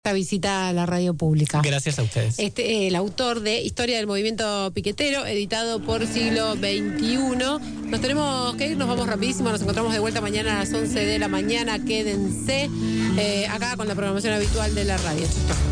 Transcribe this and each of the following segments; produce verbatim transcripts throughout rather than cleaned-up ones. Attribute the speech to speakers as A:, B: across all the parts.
A: Esta visita a la radio pública.
B: Gracias a ustedes.
A: Este, el autor de Historia del Movimiento Piquetero, editado por Siglo veintiuno. Nos tenemos que ir, nos vamos rapidísimo, nos encontramos de vuelta mañana a las once de la mañana. Quédense eh, acá con la programación habitual de la radio.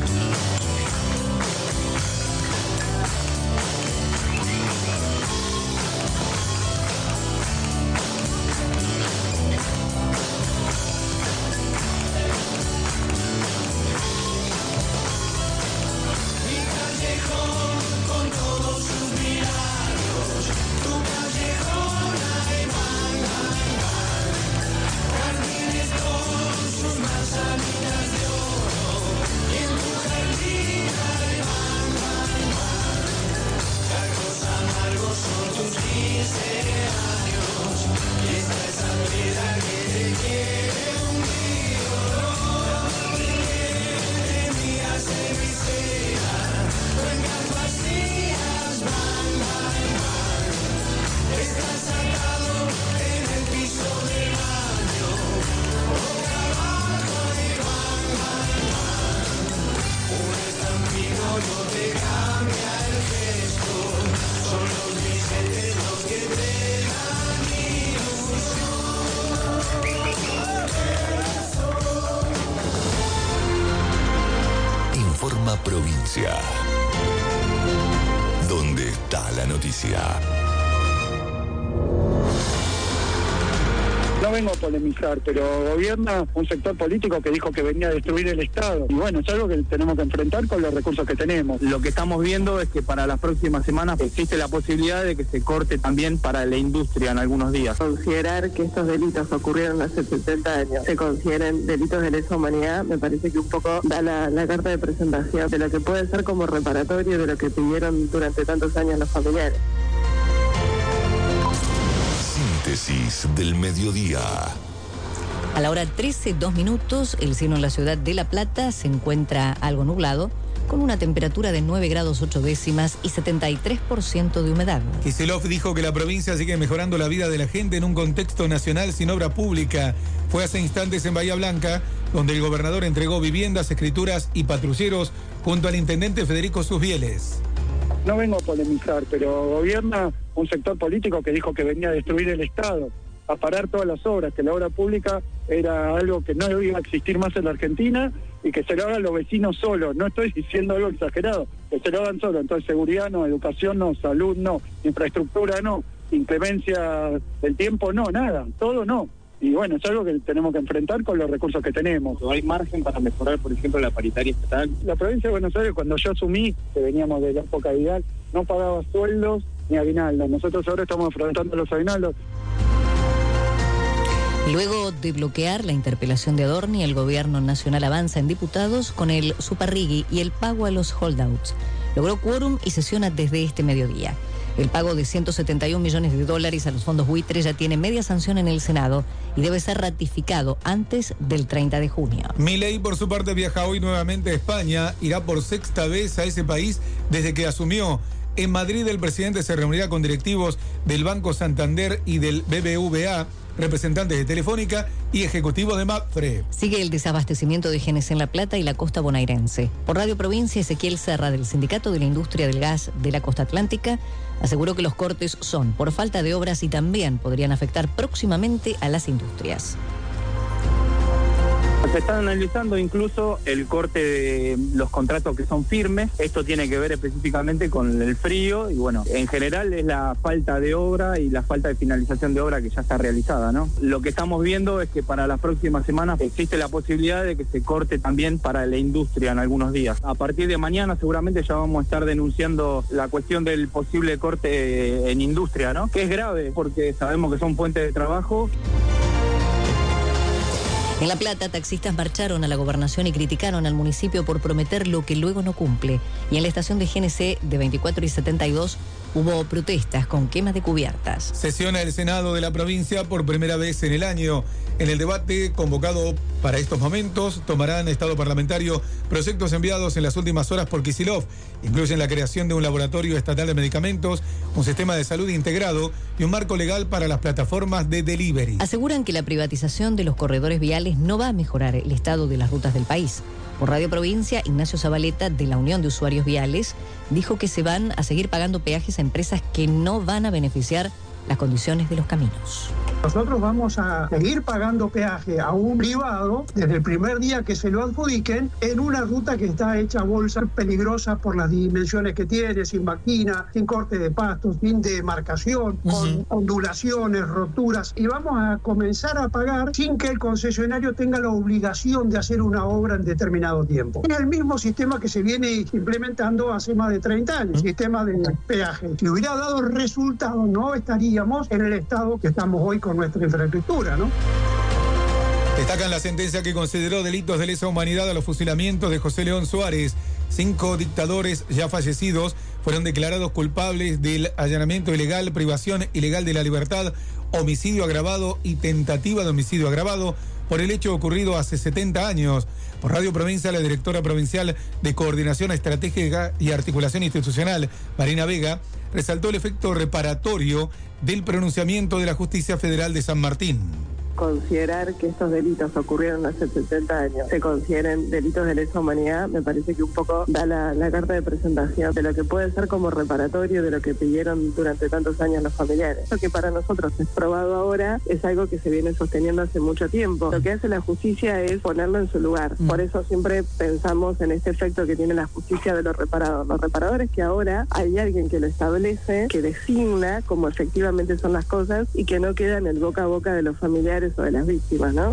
C: Provincia. ¿Dónde está la noticia?
D: No vengo a polemizar, pero gobierna un sector político que dijo que venía a destruir el Estado. Y bueno, es algo que tenemos que enfrentar con los recursos que tenemos.
E: Lo que estamos viendo es que para las próximas semanas existe la posibilidad de que se corte también para la industria en algunos días.
F: Considerar que estos delitos ocurrieron hace setenta años, se consideren delitos de lesa humanidad, me parece que un poco da la, la carta de presentación de lo que puede ser como reparatorio de lo que pidieron durante tantos años los familiares.
C: Síntesis del mediodía.
G: A la hora trece, dos minutos, el cielo en la ciudad de La Plata se encuentra algo nublado, con una temperatura de nueve grados ocho décimas y setenta y tres por ciento de humedad.
H: Kicillof dijo que la provincia sigue mejorando la vida de la gente en un contexto nacional sin obra pública. Fue hace instantes en Bahía Blanca, donde el gobernador entregó viviendas, escrituras y patrulleros junto al intendente Federico Susbieles.
D: No vengo a polemizar, pero gobierna un sector político que dijo que venía a destruir el Estado, a parar todas las obras, que la obra pública era algo que no iba a existir más en la Argentina y que se lo hagan los vecinos solos. No estoy diciendo algo exagerado, que se lo hagan solos. Entonces seguridad no, educación no, salud no, infraestructura no, inclemencia del tiempo no, nada, todo no. Y bueno, es algo que tenemos que enfrentar con los recursos que tenemos.
E: ¿No hay margen para mejorar, por ejemplo, la paritaria estatal?
D: La provincia de Buenos Aires, cuando yo asumí, que veníamos de la época Vidal, no pagaba sueldos ni aguinaldos. Nosotros ahora estamos enfrentando los aguinaldos.
G: Luego de bloquear la interpelación de Adorni, el gobierno nacional avanza en diputados con el Superrigui y el pago a los holdouts. Logró quórum y sesiona desde este mediodía. El pago de ciento setenta y un millones de dólares a los fondos buitres ya tiene media sanción en el Senado y debe ser ratificado antes del treinta de junio.
H: Milei, por su parte, viaja hoy nuevamente a España. Irá por sexta vez a ese país desde que asumió. En Madrid, el presidente se reunirá con directivos del Banco Santander y del B B V A, representantes de Telefónica y ejecutivos de Mapfre.
G: Sigue el desabastecimiento de G N C en La Plata y la costa bonaerense. Por Radio Provincia, Ezequiel Serra, del Sindicato de la Industria del Gas de la Costa Atlántica, aseguró que los cortes son por falta de obras y también podrían afectar próximamente a las industrias.
E: Se está analizando incluso el corte de los contratos que son firmes. Esto tiene que ver específicamente con el frío y bueno, en general es la falta de obra y la falta de finalización de obra que ya está realizada, ¿no? Lo que estamos viendo es que para las próximas semanas existe la posibilidad de que se corte también para la industria en algunos días. A partir de mañana seguramente ya vamos a estar denunciando la cuestión del posible corte en industria, ¿no? Que es grave porque sabemos que son fuentes de trabajo.
G: En La Plata, taxistas marcharon a la gobernación y criticaron al municipio por prometer lo que luego no cumple. Y en la estación de G N C de veinticuatro y setenta y dos hubo protestas con quema de cubiertas.
H: Sesiona el Senado de la provincia por primera vez en el año. En el debate convocado para estos momentos tomarán estado parlamentario proyectos enviados en las últimas horas por Kicillof. Incluyen la creación de un laboratorio estatal de medicamentos, un sistema de salud integrado y un marco legal para las plataformas de delivery.
G: Aseguran que la privatización de los corredores viales no va a mejorar el estado de las rutas del país. Por Radio Provincia, Ignacio Zabaleta, de la Unión de Usuarios Viales, dijo que se van a seguir pagando peajes a empresas que no van a beneficiar las condiciones de los caminos.
B: Nosotros vamos a seguir pagando peaje a un privado desde el primer día que se lo adjudiquen en una ruta que está hecha bolsa, peligrosa por las dimensiones que tiene, sin máquina, sin corte de pastos, sin demarcación, uh-huh. con ondulaciones, roturas. Y vamos a comenzar a pagar sin que el concesionario tenga la obligación de hacer una obra en determinado tiempo. Es el mismo sistema que se viene implementando hace más de treinta años, uh-huh. sistema de peaje. Si hubiera dado resultado, no estaríamos en el estado que estamos hoy con nuestra infraestructura, ¿no?
H: Destacan la sentencia que consideró delitos de lesa humanidad a los fusilamientos de José León Suárez. Cinco dictadores ya fallecidos fueron declarados culpables del allanamiento ilegal, privación ilegal de la libertad, homicidio agravado y tentativa de homicidio agravado por el hecho ocurrido hace setenta años. Por Radio Provincia, la directora provincial de Coordinación Estratégica y Articulación Institucional, Marina Vega, resaltó el efecto reparatorio del pronunciamiento de la Justicia Federal de San Martín.
F: Considerar que estos delitos ocurrieron hace setenta años, se consideren delitos de lesa humanidad, me parece que un poco da la, la carta de presentación de lo que puede ser como reparatorio de lo que pidieron durante tantos años los familiares. Lo que para nosotros es probado ahora es algo que se viene sosteniendo hace mucho tiempo. Lo que hace la justicia es ponerlo en su lugar. Por eso siempre pensamos en este efecto que tiene la justicia de los reparados. Los reparadores que ahora hay alguien que lo establece, que designa cómo efectivamente son las cosas y que no queda en el boca a boca de los familiares o de las víctimas, ¿no?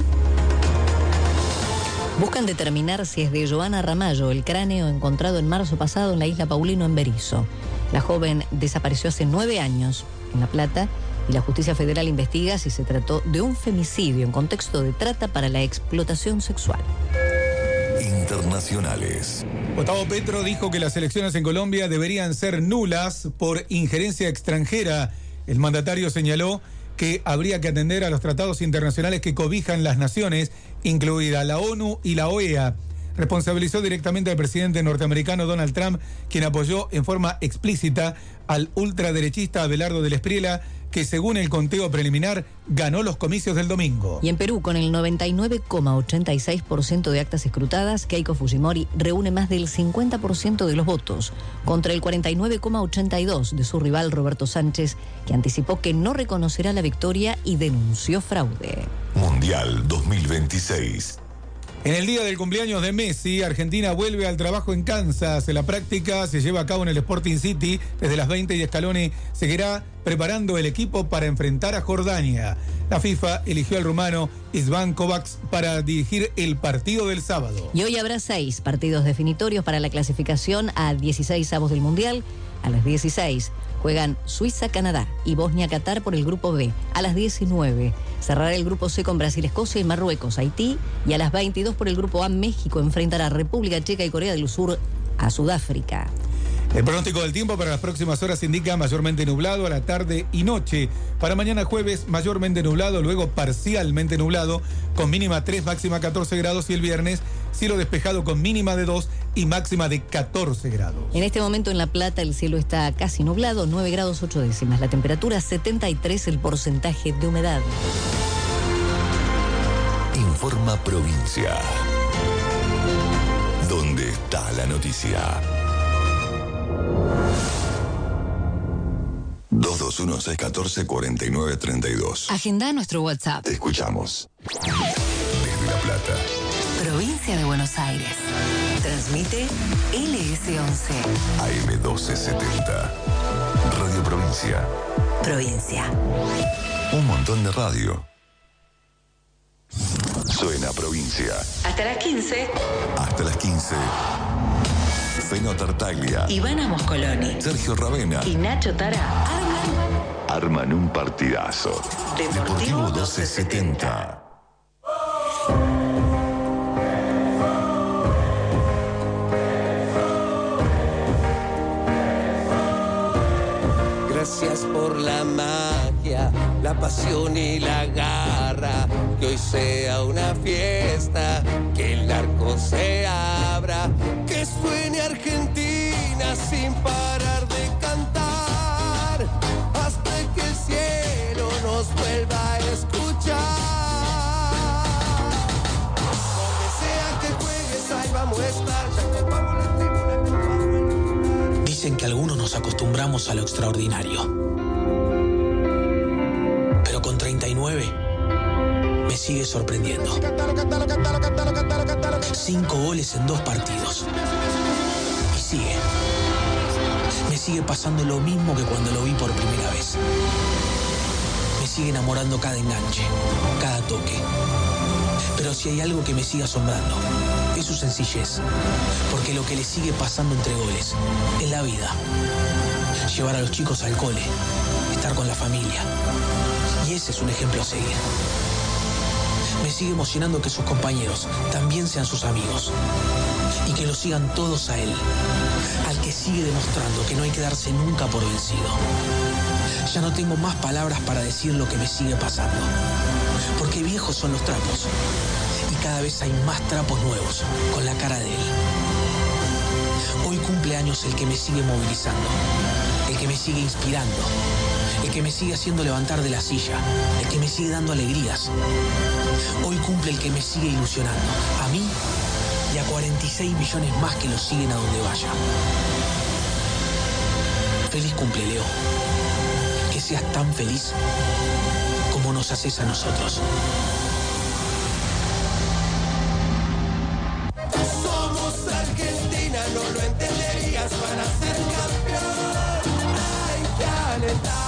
G: Buscan determinar si es de Joana Ramallo el cráneo encontrado en marzo pasado en la isla Paulino en Berisso. La joven desapareció hace nueve años en La Plata y la Justicia Federal investiga si se trató de un femicidio en contexto de trata para la explotación sexual.
C: Internacionales.
H: Gustavo Petro dijo que las elecciones en Colombia deberían ser nulas por injerencia extranjera. El mandatario señaló que habría que atender a los tratados internacionales que cobijan las naciones, incluida la ONU y la O E A. Responsabilizó directamente al presidente norteamericano Donald Trump, quien apoyó en forma explícita al ultraderechista Abelardo del Espriella, que según el conteo preliminar ganó los comicios del domingo.
G: Y en Perú, con el noventa y nueve coma ochenta y seis por ciento de actas escrutadas, Keiko Fujimori reúne más del cincuenta por ciento de los votos, contra el cuarenta y nueve coma ochenta y dos por ciento de su rival Roberto Sánchez, que anticipó que no reconocerá la victoria y denunció fraude.
C: Mundial dos mil veintiséis.
H: En el día del cumpleaños de Messi, Argentina vuelve al trabajo en Kansas. La práctica se lleva a cabo en el Sporting City desde las veinte y Scaloni seguirá preparando el equipo para enfrentar a Jordania. La FIFA eligió al rumano Isvan Kovacs para dirigir el partido del sábado.
G: Y hoy habrá seis partidos definitorios para la clasificación a dieciséis avos del Mundial. A las dieciséis juegan Suiza-Canadá y Bosnia-Qatar por el grupo B. A las diecinueve cerrará el grupo C con Brasil-Escocia y Marruecos-Haití. Y a las veintidós por el grupo A, México enfrentará a República Checa y Corea del Sur a Sudáfrica.
H: El pronóstico del tiempo para las próximas horas indica mayormente nublado a la tarde y noche. Para mañana jueves, mayormente nublado, luego parcialmente nublado, con mínima tres, máxima catorce grados. Y el viernes, cielo despejado con mínima de dos y máxima de catorce grados.
G: En este momento en La Plata el cielo está casi nublado, nueve grados ocho décimas. La temperatura setenta y tres, el porcentaje de humedad.
C: Informa Provincia. ¿Dónde está la noticia? dos dos uno, seis uno cuatro, cuatro nueve tres dos.
I: Agenda nuestro WhatsApp.
C: Te escuchamos. Desde La Plata.
I: Provincia de Buenos Aires. Transmite L S once.
C: A M doce setenta. Radio Provincia.
I: Provincia.
C: Un montón de radio. Suena Provincia.
I: Hasta las quince.
C: Hasta las quince. Feno Tartaglia,
I: Ivana Moscoloni,
C: Sergio Ravena
I: y Nacho Tara arman,
C: arman un partidazo.
I: Deportivo,
C: Deportivo doce setenta.
J: Gracias por la magia, la pasión y la garra. Que hoy sea una fiesta, que el arco se abra, que suene Argentina sin parar de cantar, hasta que el cielo nos vuelva a escuchar. Donde sea que juegues, ahí vamos
K: acostumbramos a lo extraordinario. Pero con treinta y nueve me sigue sorprendiendo. Cinco goles en dos partidos. Y sigue. Me sigue pasando lo mismo que cuando lo vi por primera vez. Me sigue enamorando cada enganche, cada toque. Pero si hay algo que me sigue asombrando, es su sencillez. Porque lo que le sigue pasando entre goles es la vida. Llevar a los chicos al cole, estar con la familia. Y ese es un ejemplo a seguir. Me sigue emocionando que sus compañeros también sean sus amigos. Y que lo sigan todos a él. Al que sigue demostrando que no hay que darse nunca por vencido. Ya no tengo más palabras para decir lo que me sigue pasando. Porque viejos son los trapos. Y cada vez hay más trapos nuevos con la cara de él. Hoy cumple años el que me sigue movilizando. El que me sigue inspirando. El que me sigue haciendo levantar de la silla. El que me sigue dando alegrías. Hoy cumple el que me sigue ilusionando. A mí y a cuarenta y seis millones más que lo siguen a donde vaya. Feliz cumple, Leo. Que seas tan feliz como nos haces a nosotros.
J: Somos Argentina, no lo entenderías para ser campeón. Hay que alentar.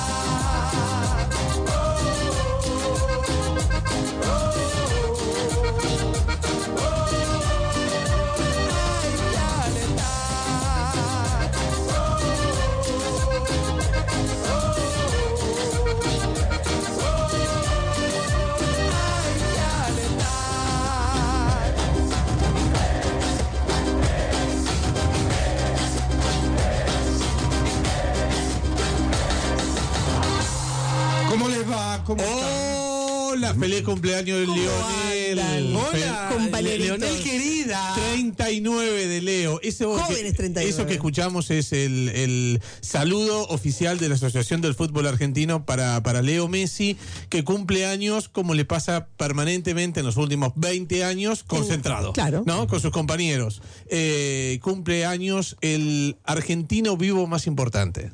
L: ¿Cómo les va? ¿Cómo
M: Hola, feliz cumpleaños de Lionel.
L: Hola,
M: compañerito. Lionel querida. treinta y nueve de Leo. Ese
L: Jóvenes treinta y nueve.
M: Eso que escuchamos es el, el saludo oficial de la Asociación del Fútbol Argentino para, para Leo Messi, que cumple años, como le pasa permanentemente en los últimos veinte años, concentrado.
L: Claro.
M: ¿No? Con sus compañeros. Eh, cumple años el argentino vivo más importante.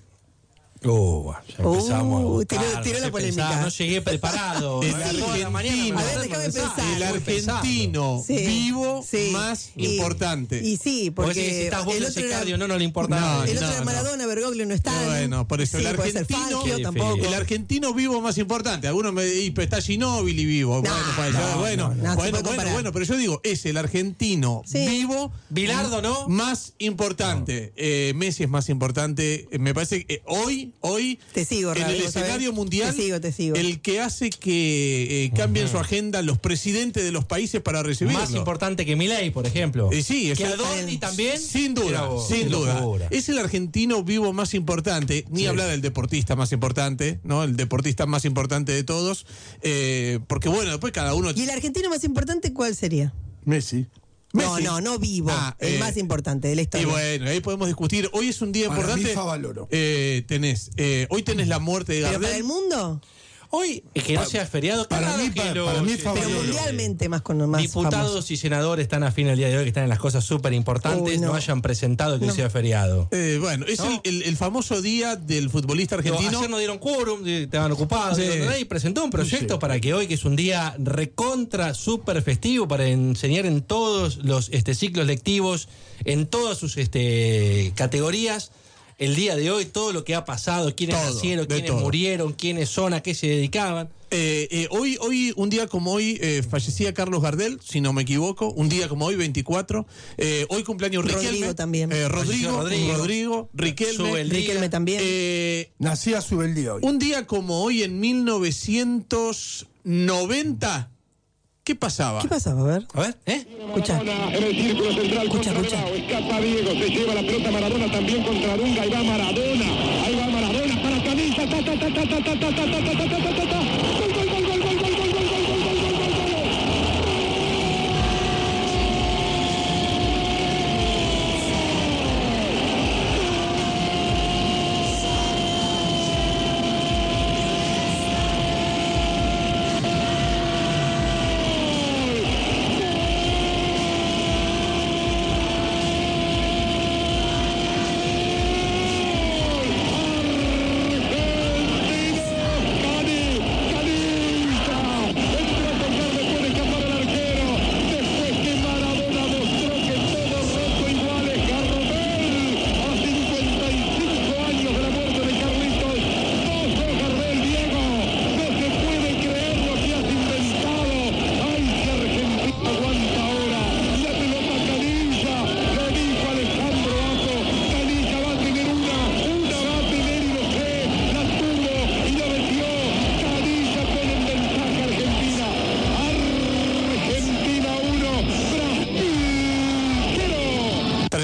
N: Oh, ya empezamos.
L: Uh, tiró, tiró la polémica.
N: No llegué preparado.
M: El
N: ¿no?
M: argentino,
L: mañana, a ver, déjame pensar.
M: el argentino
L: Sí,
M: vivo
L: sí.
M: más
L: Y-
M: importante.
L: Y sí, porque
N: Porque si estás vos
L: el
N: en
L: otro
N: ese
L: era,
N: cardio no, no le importa
M: No,
N: nada.
L: el otro
M: no,
L: era
M: no.
L: Maradona, Bergoglio no está.
M: Bueno, por eso
L: Sí,
M: el
L: puede ser
M: argentino,
L: Fangio,
N: Qué
L: tampoco.
N: feo.
M: el argentino vivo más importante. Algunos me dicen, está Ginóbili vivo.
L: No,
M: bueno, pues,
N: no,
M: bueno,
L: no, no se
M: bueno,
L: puede
M: bueno,
L: comparar.
M: bueno, pero yo digo, es el argentino
L: Sí.
M: vivo.
N: Bilardo, ¿no?
M: Más importante. Eh, Messi es más importante. Eh, Me parece que eh, hoy, hoy,
L: Te sigo,
M: en
L: Raúl,
M: el
L: ¿vos sabés?
M: escenario mundial,
L: Te sigo, te sigo.
M: el que hace que eh, cambien su agenda los presidentes de los países para recibirlo.
N: Más importante que Milei, por ejemplo.
M: Eh, sí,
N: que
M: eso-
N: Adorni también.
M: Sin
N: Mirá
M: duda,
N: vos,
M: sin
N: qué
M: duda.
N: locura.
M: Es el argentino vivo más importante, ni
N: Sí.
M: hablar del deportista más importante, ¿no? El deportista más importante de todos. eh, porque bueno, después cada uno.
L: ¿Y el argentino más importante cuál sería?
M: Messi.
L: No,
M: Messi.
L: no, no vivo.
M: Ah,
L: el
M: eh,
L: más importante de la
M: Y
L: historia.
M: bueno, ahí podemos discutir. Hoy es un día
L: Para
M: importante.
L: mí, Favaloro.
M: Eh, tenés, eh, hoy tenés la muerte de
L: ¿Pero
M: Gardel.
L: para el mundo?
N: Hoy, es que no sea feriado,
L: para
N: claro
L: mí,
N: que
L: para-
N: los,
L: para mí es
N: este,
L: Pero mundialmente más con más
N: diputados
L: famoso.
N: y senadores están a fin el día de hoy, que están en las cosas súper importantes,
L: Uy,
N: no.
L: no.
N: hayan presentado que
L: No.
N: sea feriado.
M: Eh, bueno, es
N: ¿No?
M: el, el- el famoso día del futbolista
N: Digo,
M: argentino.
N: ayer no dieron quórum, di- estaban ocupados,
M: Sí.
N: digo, nadie presentó un proyecto
M: Sí.
N: para que hoy, que es un día recontra, súper festivo, para enseñar en todos los este, ciclos lectivos, en todas sus este, categorías, el día de hoy, todo lo que ha pasado, quiénes
M: Todo,
N: nacieron,
M: de
N: quiénes
M: todo.
N: murieron, quiénes son, a qué se dedicaban.
M: Eh, eh, hoy, hoy, un día como hoy, eh, fallecía Carlos Gardel, si no me equivoco. Un día como hoy, veinticuatro. Eh, hoy cumpleaños
L: Rodrigo
M: Riquelme.
L: también.
M: Eh, Rodrigo,
N: Rodrigo.
M: Rodrigo, Riquelme.
N: Subeldía.
L: Riquelme también.
M: Eh,
L: Nacía Subeldía hoy.
M: un día como hoy, en mil novecientos noventa, ¿qué pasaba?
L: ¿Qué pasaba? A ver.
N: A ver, ¿eh?
L: Escucha.
D: En el círculo central
L: Escucha,
D: contra
L: escucha.
D: Bravo. Escapa Diego, se lleva la pelota Maradona también contra Dunga. Ahí va Maradona. Ahí va Maradona para Canilla. Ta, ta, ta, ta, ta, ta, ta, ta, ta, ta, ta, ta, ta, ta. Gol, gol, gol, gol, gol, gol, gol, gol, gol, gol, gol, gol, gol, gol.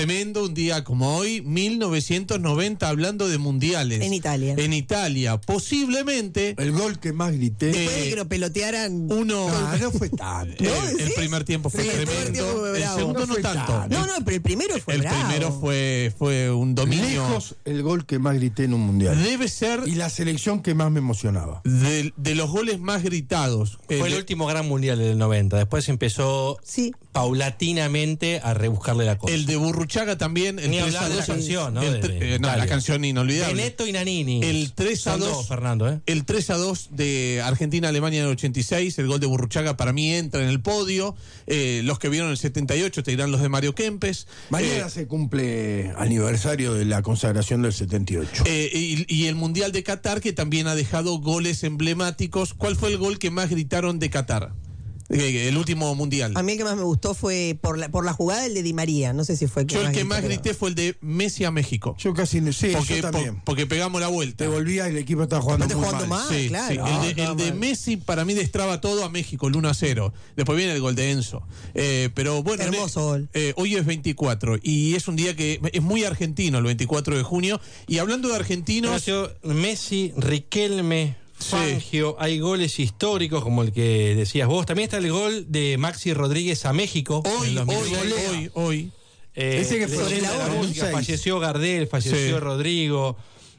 M: tremendo, un día como hoy, mil novecientos noventa, hablando de mundiales.
L: En Italia.
M: En Italia. Posiblemente...
O: El gol que más grité.
L: Después de que lo pelotearan.
M: Uno...
O: No, no fue tanto.
M: El,
L: ¿No,
M: el primer tiempo fue
L: Sí, el primer
M: tremendo.
L: tiempo fue
M: El
L: bravo.
M: segundo
O: No
M: no,
O: fue
M: tanto.
O: tanto.
L: No, no, pero el primero fue
M: El
L: bravo.
M: primero fue, fue un dominio.
O: Lejos el gol que más grité en un mundial.
M: Debe ser
O: Y la selección que más me emocionaba.
M: de, de los goles más gritados.
N: Fue el
M: de-
N: último gran mundial del noventa. Después empezó
L: Sí.
N: paulatinamente a rebuscarle la cosa.
M: El de Burruchaga también. El
N: Ni
M: tres
N: hablar
M: a
N: de la
M: dos.
N: canción, ¿no?
M: El
N: De-
M: tre-
N: de
M: eh, no,
N: Italia.
M: la canción inolvidable.
N: Benetto y Nanini.
M: El tres a
N: Son
M: dos,
N: dos, Fernando, ¿eh?
M: El tres a dos de Argentina-Alemania en el ochenta y seis, el gol de Burruchaga para mí entra en el podio. Eh, los que vieron el setenta y ocho te dirán los de Mario Kempes.
O: Mañana
M: Eh,
O: se cumple aniversario de la consagración del setenta y ocho.
M: eh, y, y el Mundial de Qatar, que también ha dejado goles emblemáticos. ¿Cuál fue el gol que más gritaron de Qatar? Eh, el último Mundial.
L: A mí el que más me gustó fue por la, por la jugada el de Di María. No sé si fue el que
M: Yo el
L: más
M: que
L: grité,
M: más
L: pero-
M: grité fue el de Messi a México.
O: Yo casi no sé,
M: Porque,
O: yo también.
M: po- porque pegamos la vuelta.
O: Te volvía y el equipo estaba jugando
L: Aparte
O: muy
L: jugando
O: mal.
L: mal.
M: Sí,
L: claro.
M: sí. El, de,
L: Ah,
M: el
L: estaba
M: de
L: mal.
M: Messi para mí destraba todo a México, el uno a cero. Después viene el gol de Enzo. Eh, pero bueno,
L: Hermoso
M: ne-
L: gol.
M: eh, hoy es veinticuatro y es un día que es muy argentino, el veinticuatro de junio. Y hablando de argentinos,
N: Nació Messi, Riquelme,
M: Sí.
N: Fangio. Hay goles históricos como el que decías vos. También está el gol de Maxi Rodríguez a México. en
M: hoy,
N: el
M: hoy,
N: dos mil seis.
M: hoy, hoy.
N: Eh,
O: Ese que fue
N: leyenda
L: sobre la
N: de
L: hora,
N: música.
O: seis.
N: Falleció Gardel, falleció
M: Sí.
N: Rodrigo.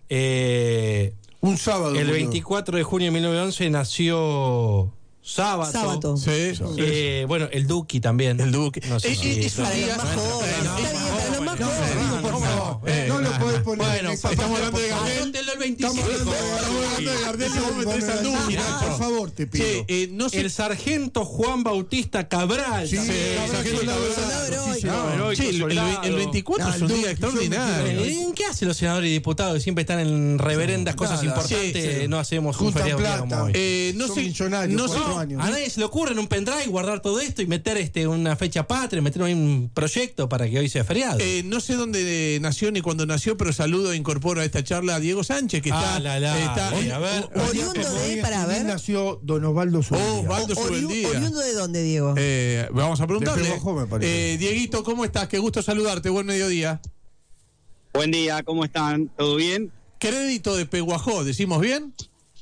N: Eh,
O: Un sábado.
N: el
O: boludo.
N: veinticuatro de junio de mil novecientos once nació Sábato.
L: Sábato.
M: Sí,
N: Eh, bueno, el Duki también.
M: el Duque.
N: No sé
M: Eh,
N: si-
M: eh, es un
L: Para los
M: día-
L: más jóvenes.
M: Eh, no,
L: Está bien, para los más
O: No,
L: jóvenes.
O: por favor.
M: Eh,
O: No lo
M: nah,
O: podés poner
N: bueno,
O: en esa
M: estamos
O: página,
M: hablando de
O: por favor.
M: Gardel.
N: Anótelo el veinticinco.
O: Estamos hablando de-
M: Estamos hablando de Gardel y vos metés al Duki,
O: Por
M: Nacho.
O: favor, te pido.
M: Che, eh, no sé.
N: El sargento Juan Bautista Cabral.
O: Sí,
N: también.
O: el sargento
N: Soldado
O: Cabral,
N: heroico.
O: sí, señor.
N: Heroico,
M: Che, el, el-
N: soldado.
M: el veinticuatro
O: Ah,
M: es un
O: el
M: día
O: Duque,
M: extraordinario.
O: yo me
N: Eh, ¿Qué hacen los senadores y diputados que siempre están en reverendas cosas
O: nada.
N: importantes?
M: Sí, sí.
N: No hacemos un
O: Juntan
N: feriado un día
O: plata.
N: como hoy.
M: Eh, no
O: Son
M: sé,
O: millonarios,
M: no
O: cuatro
M: sé-
O: años.
N: A nadie se le ocurre en un pendrive guardar todo esto y meter este una fecha patria, meter ahí un proyecto para que hoy sea feriado.
M: Eh, no sé dónde nació ni cuándo nació, pero saludo e incorporo a esta charla a Diego Sánchez, que
N: Ah,
M: está.
N: la, la.
M: está
N: Oye, a ver.
L: Oriundo de, para ver.
O: nació Don Osvaldo Zúñiga.
M: Oh, Osvaldo
L: Oriu-
M: Subeldía.
L: ¿Oriundo de dónde, Diego?
M: Eh, vamos a preguntarle.
O: De Peguajó, me parece.
M: Eh, Dieguito, ¿cómo estás? Qué gusto saludarte. Buen mediodía.
E: Buen día, ¿cómo están? ¿Todo bien?
M: Crédito de Peguajó, ¿decimos bien?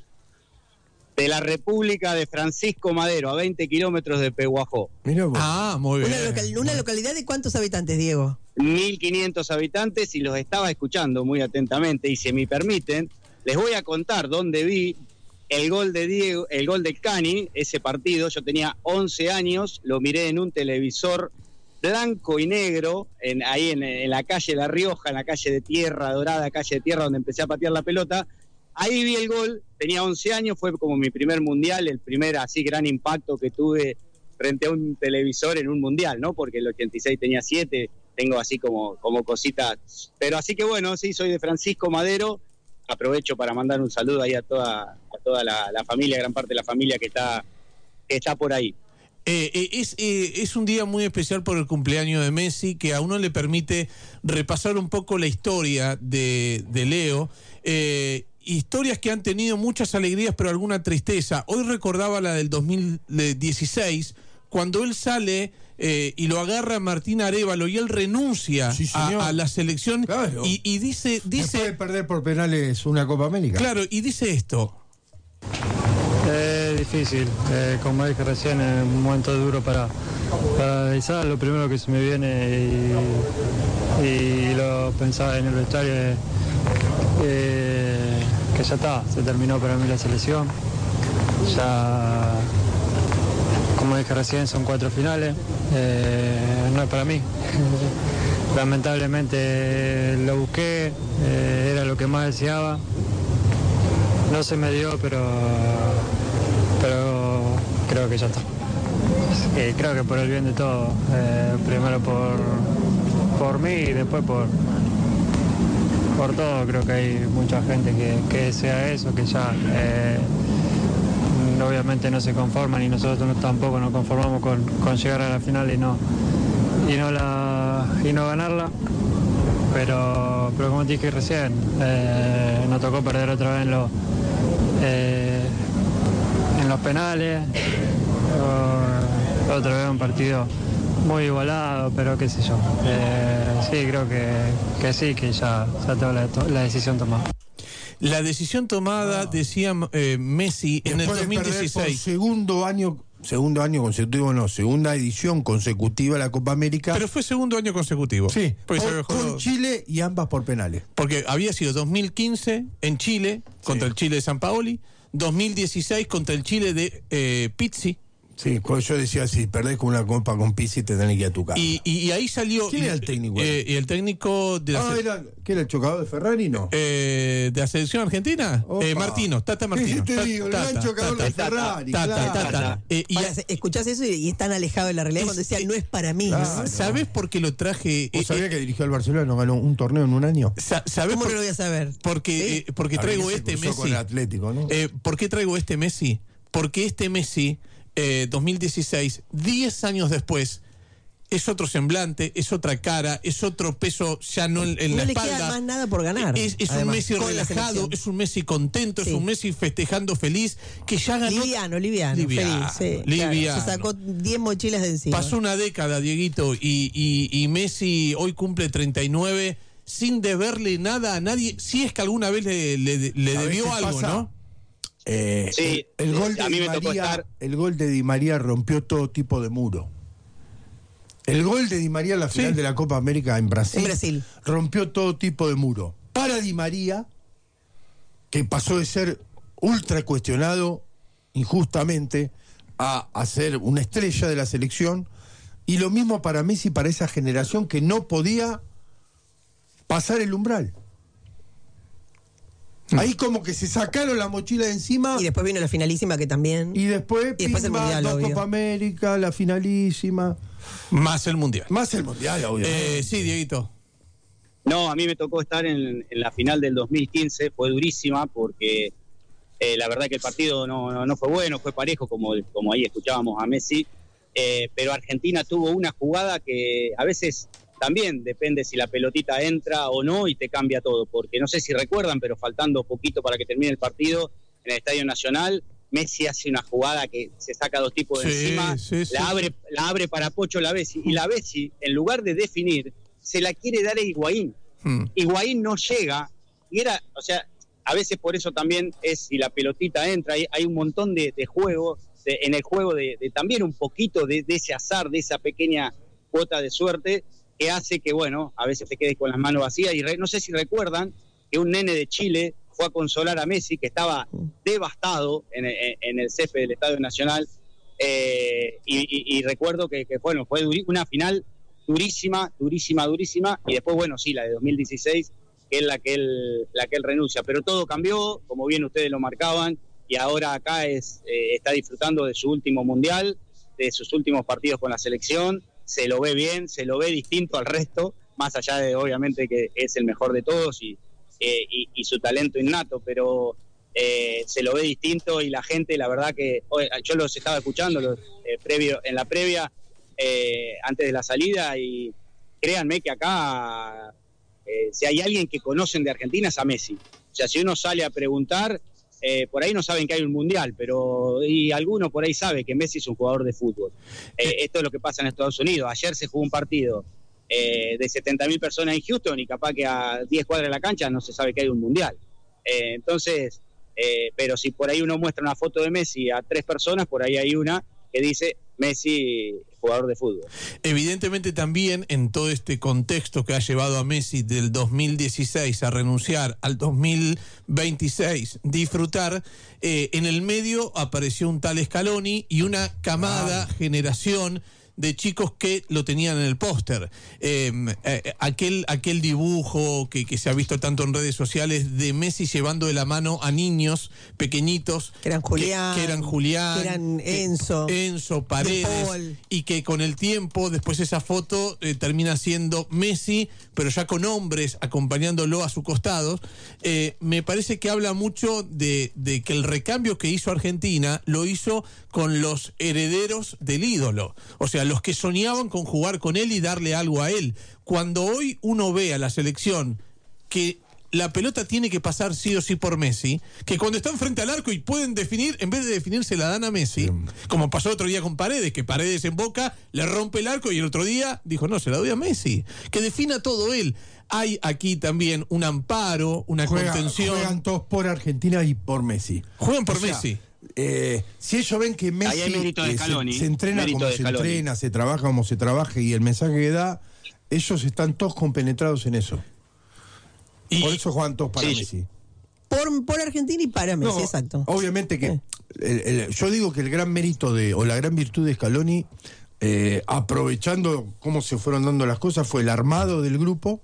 E: De la República de Francisco Madero, a veinte kilómetros de Peguajó.
O: Mirá vos.
M: Ah, muy bien.
L: Una, local- una localidad de cuántos habitantes, Diego.
E: mil quinientos habitantes y los estaba escuchando muy atentamente y si me permiten, les voy a contar dónde vi el gol de Diego, el gol de Cani, ese partido. Yo tenía once años, lo miré en un televisor blanco y negro, en, ahí en, en la calle La Rioja, en la calle de Tierra Dorada, calle de Tierra, donde empecé a patear la pelota. Ahí vi el gol, tenía once años, fue como mi primer mundial, el primer así gran impacto que tuve frente a un televisor en un mundial, ¿no? Porque el ochenta y seis tenía siete, tengo así como, como cositas. Pero así que bueno, sí, soy de Francisco Madero. Aprovecho para mandar un saludo ahí a toda, a toda la, la familia, gran parte de la familia que está, que está por ahí.
M: Eh, eh, es, eh, es un día muy especial por el cumpleaños de Messi, que a uno le permite repasar un poco la historia de, de Leo. Eh, historias que han tenido muchas alegrías, pero alguna tristeza. Hoy recordaba la del dos mil dieciséis, cuando él sale eh, y lo agarra Martín Arévalo y él renuncia
O: Sí,
M: a,
O: señor.
M: a la selección.
O: Claro.
M: y, y dice,
O: Después de
M: dice,
O: perder por penales una Copa América.
M: claro, y dice esto.
P: Es difícil, eh, como dije recién, es un momento duro para, para analizar. Lo primero que se me viene y, y lo pensaba en el vestuario es eh, que ya está, se terminó para mí la selección. Ya, como dije recién, son cuatro finales, eh, no es para mí. Lamentablemente lo busqué, eh, era lo que más deseaba. No se me dio, pero, pero creo que ya está. Eh, creo que por el bien de todos, eh, primero por, por mí y después por, por todo. Creo que hay mucha gente que, que desea eso, que ya eh, obviamente no se conforman y nosotros no, tampoco nos conformamos con, con llegar a la final y no, y no, la, y no ganarla. Pero, pero como te dije recién, eh, nos tocó perder otra vez en los, eh, en los penales, o, otra vez un partido muy igualado, pero qué sé yo. Eh, sí, creo que, que sí, que ya, ya tengo la, la decisión tomada.
M: La decisión tomada, no. decía eh, Messi, en
O: Después
M: el dos mil dieciséis.
O: De por segundo año, segundo año consecutivo, no, segunda edición consecutiva de la Copa América.
M: Pero fue segundo año consecutivo.
O: Sí,
M: pues
O: con, con Chile y ambas por penales.
M: Porque había sido dos mil quince en Chile, contra sí. el Chile de San Paoli, dos mil dieciséis contra el Chile de eh, Pizzi.
O: Sí, yo decía, si perdés con una copa con Pizzi te tenés que ir a tu casa.
M: Y, y, y ahí salió...
O: ¿Quién era el técnico?
M: Eh, y el técnico de la...
O: Ah, era, ¿qué era el chocador de Ferrari, no?
M: Eh, ¿De la selección argentina? Eh, Martino, Tata Martino.
O: ¿Qué te digo? El gran chocador de Ferrari,
L: Tata,
O: claro.
L: Tata, Tata. Eh, y Ahora, escuchás eso y, y es tan alejado de la realidad es, cuando decía, no es para mí.
O: Claro,
M: ¿Sabés no. por qué lo traje?
O: ¿Vos eh, sabías eh, que dirigió al Barcelona, no ganó un torneo en un año?
M: ¿Sabés
L: ¿Cómo
M: por,
L: no lo voy a saber?
M: Porque,
L: ¿Sí?
M: eh, porque traigo este Messi.
O: Con el Atlético, ¿no?
M: Eh, ¿Por qué traigo este Messi? Porque este Messi... Eh, dos mil dieciséis, diez años después, es otro semblante, es otra cara, es otro peso ya no en, en
L: no
M: la
L: le
M: espalda.
L: Queda más nada por ganar.
M: Es, es
L: además,
M: un Messi relajado, es un Messi contento, sí. es un Messi festejando feliz, que ya ganó.
L: Liviano, liviano,
M: liviano,
L: feliz. Sí,
M: liviano.
L: Claro, se sacó diez mochilas de encima.
M: Pasó una década, Dieguito, y, y, y Messi hoy cumple treinta y nueve sin deberle nada a nadie. Si es que alguna vez le, le, le debió algo, pasa? ¿No?
O: Eh,
Q: sí,
O: el, el, gol de
Q: a mí
O: Di
Q: me
O: María,
Q: tocó estar...
O: el gol de Di María rompió todo tipo de muro. El gol de Di María en la final sí. de la Copa América en Brasil,
L: en Brasil
O: rompió todo tipo de muro. Para Di María, que pasó de ser ultra cuestionado injustamente a, a ser una estrella de la selección, y lo mismo para Messi, para esa generación que no podía pasar el umbral. Ahí como que se sacaron la mochila de encima.
L: Y después vino la finalísima que también.
O: Y después,
L: y después
O: pimba,
L: el mundial,
O: dos
L: obvio.
O: Copa América, la finalísima.
M: Más el mundial.
O: Más el mundial, obvio.
M: Eh, sí, Dieguito.
Q: No, a mí me tocó estar en, en la final del dos mil quince, fue durísima porque eh, la verdad que el partido no, no, no fue bueno, fue parejo, como, como ahí escuchábamos a Messi, eh, pero Argentina tuvo una jugada que a veces... También depende si la pelotita entra o no y te cambia todo, porque no sé si recuerdan, pero faltando poquito para que termine el partido, en el Estadio Nacional, Messi hace una jugada que se saca dos tipos de
M: sí,
Q: encima,
M: sí, sí.
Q: la abre la abre para Pocho Lavezzi, y Lavezzi, en lugar de definir, se la quiere dar a Higuaín. Hmm. Higuaín no llega, y era, o sea, a veces por eso también es si la pelotita entra, hay, hay un montón de, de juego, de, en el juego de, de también un poquito de, de ese azar, de esa pequeña cuota de suerte, que hace que, bueno, a veces te quedes con las manos vacías. Y re, no sé si recuerdan que un nene de Chile fue a consolar a Messi, que estaba devastado en, en, en el césped del Estadio Nacional, eh, y, y, y recuerdo que, que bueno, fue durí, una final durísima, durísima, durísima, y después, bueno, sí, la de dos mil dieciséis, que es la que él, la que él renuncia. Pero todo cambió, como bien ustedes lo marcaban, y ahora acá es, eh, está disfrutando de su último mundial, de sus últimos partidos con la selección. Se lo ve bien, se lo ve distinto al resto, más allá de obviamente que es el mejor de todos y, eh, y, y su talento innato, pero eh, se lo ve distinto y la gente, la verdad que yo los estaba escuchando los, eh, previo, en la previa, eh, antes de la salida, y créanme que acá, eh, si hay alguien que conocen de Argentina es a Messi. O sea, si uno sale a preguntar, Eh, por ahí no saben que hay un mundial, pero y alguno por ahí sabe que Messi es un jugador de fútbol. Eh, esto es lo que pasa en Estados Unidos. Ayer se jugó un partido eh, de setenta mil personas en Houston y capaz que a diez cuadras de la cancha no se sabe que hay un mundial. Eh, entonces, eh, pero si por ahí uno muestra una foto de Messi a tres personas, por ahí hay una que dice Messi, jugador de fútbol.
M: Evidentemente también en todo este contexto que ha llevado a Messi del dos mil dieciséis a renunciar al dos mil veintiséis, disfrutar, eh, en el medio apareció un tal Scaloni y una camada, ah. generación de chicos que lo tenían en el póster. Eh, eh, aquel, aquel dibujo que, que se ha visto tanto en redes sociales de Messi llevando de la mano a niños pequeñitos.
L: Que eran Julián.
M: Que, que eran Julián.
L: Que eran Enzo.
M: Que, Enzo, Paredes. Y que con el tiempo, después esa foto eh, termina siendo Messi, pero ya con hombres acompañándolo a su costado. Eh, me parece que habla mucho de, de que el recambio que hizo Argentina lo hizo con los herederos del ídolo. O sea, los que soñaban con jugar con él y darle algo a él. Cuando hoy uno ve a la selección que la pelota tiene que pasar sí o sí por Messi, que cuando están frente al arco y pueden definir, en vez de definir se la dan a Messi, sí. Como pasó otro día con Paredes, que Paredes en Boca le rompe el arco y el otro día dijo, no, se la doy a Messi, que defina todo él. Hay aquí también un amparo, una
O: Juega,
M: contención.
O: Juegan todos por Argentina y por Messi.
M: Juegan por
O: o sea,
M: Messi.
O: Eh, si ellos ven que Messi eh,
Q: Scaloni,
O: se, se entrena como se
Q: Scaloni.
O: entrena, se trabaja como se trabaja y el mensaje que da, ellos están todos compenetrados en eso. Y por eso juegan todos para sí. Messi.
L: Por, por Argentina y para Messi,
O: no,
L: exacto.
O: Obviamente que eh. el, el, yo digo que el gran mérito de o la gran virtud de Scaloni, eh, aprovechando cómo se fueron dando las cosas, fue el armado del grupo.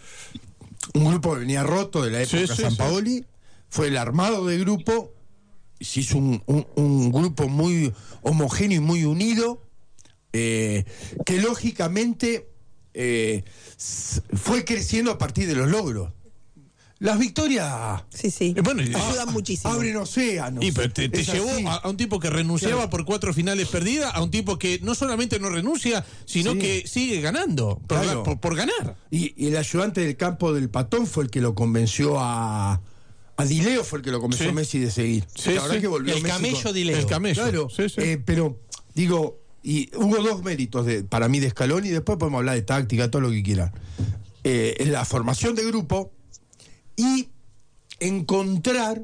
O: Un grupo que venía roto de la época
M: sí, sí,
O: Sampaoli, sí. Fue el armado del grupo, se hizo un, un, un grupo muy homogéneo y muy unido, eh, que lógicamente eh, fue creciendo a partir de los logros. Las victorias
L: sí, sí.
M: Eh, bueno,
L: ayudan
O: ah,
L: muchísimo.
O: Abren océanos.
M: Y pero te, te llevó a, a un tipo que renunciaba claro. por cuatro finales perdidas, a un tipo que no solamente no renuncia, sino sí. que sigue ganando, por,
O: claro.
M: por, por ganar.
O: Y, y el ayudante del campo del Patón fue el que lo convenció a... A Dileo fue el que lo convenció sí. a Messi de seguir.
M: Sí,
O: la verdad
M: sí.
O: que volvió
N: el
O: Messi
N: camello
O: con...
N: Dileo.
M: El camello.
O: Claro,
M: sí, sí.
O: Eh, pero digo, y hubo dos méritos de, para mí de Scaloni, y después podemos hablar de táctica, todo lo que quieran. Eh, en la formación de grupo y encontrar,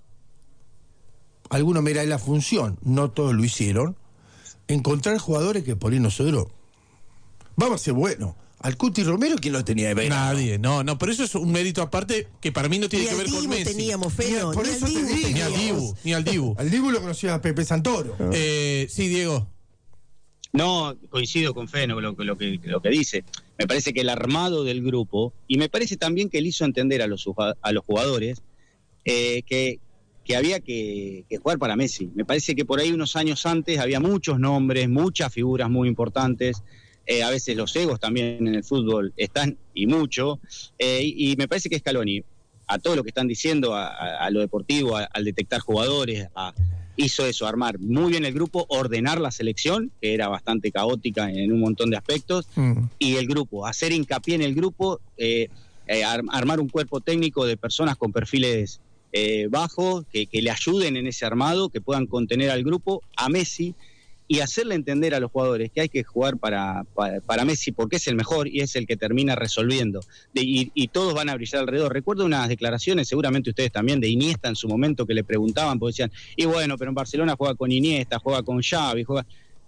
O: algunos mira en la función, no todos lo hicieron, encontrar jugadores que por ahí nosotros vamos a ser buenos. Al Cuti Romero, ¿quién lo tenía de ver?
M: Nadie, no, no, pero eso es un mérito aparte que para mí no tiene
L: ni
M: que ver con Messi.
L: Teníamos, Feno,
O: por
L: ni
O: eso
L: al Dibu
O: te digo.
M: Ni al Dibu, ni al Dibu.
O: Al Dibu lo conocía a Pepe Santoro.
M: Eh, sí, Diego.
Q: No, coincido con Feno lo, lo, que, lo que dice. Me parece que el armado del grupo, y me parece también que él hizo entender a los, a los jugadores eh, que, que había que, que jugar para Messi. Me parece que por ahí unos años antes había muchos nombres, muchas figuras muy importantes. Eh, a veces los egos también en el fútbol están, y mucho, eh, y, y me parece que Scaloni, a todo lo que están diciendo, a, a, a lo deportivo, a, al detectar jugadores, a, hizo eso, armar muy bien el grupo, ordenar la selección, que era bastante caótica en un montón de aspectos, mm. y el grupo, hacer hincapié en el grupo, eh, eh, ar, armar un cuerpo técnico de personas con perfiles eh, bajos, que, que le ayuden en ese armado, que puedan contener al grupo, a Messi, y hacerle entender a los jugadores que hay que jugar para, para, para Messi porque es el mejor y es el que termina resolviendo. De, y, y todos van a brillar alrededor. Recuerdo unas declaraciones, seguramente ustedes también, de Iniesta en su momento, que le preguntaban, porque decían, y bueno, pero en Barcelona juega con Iniesta, juega con Xavi, juega...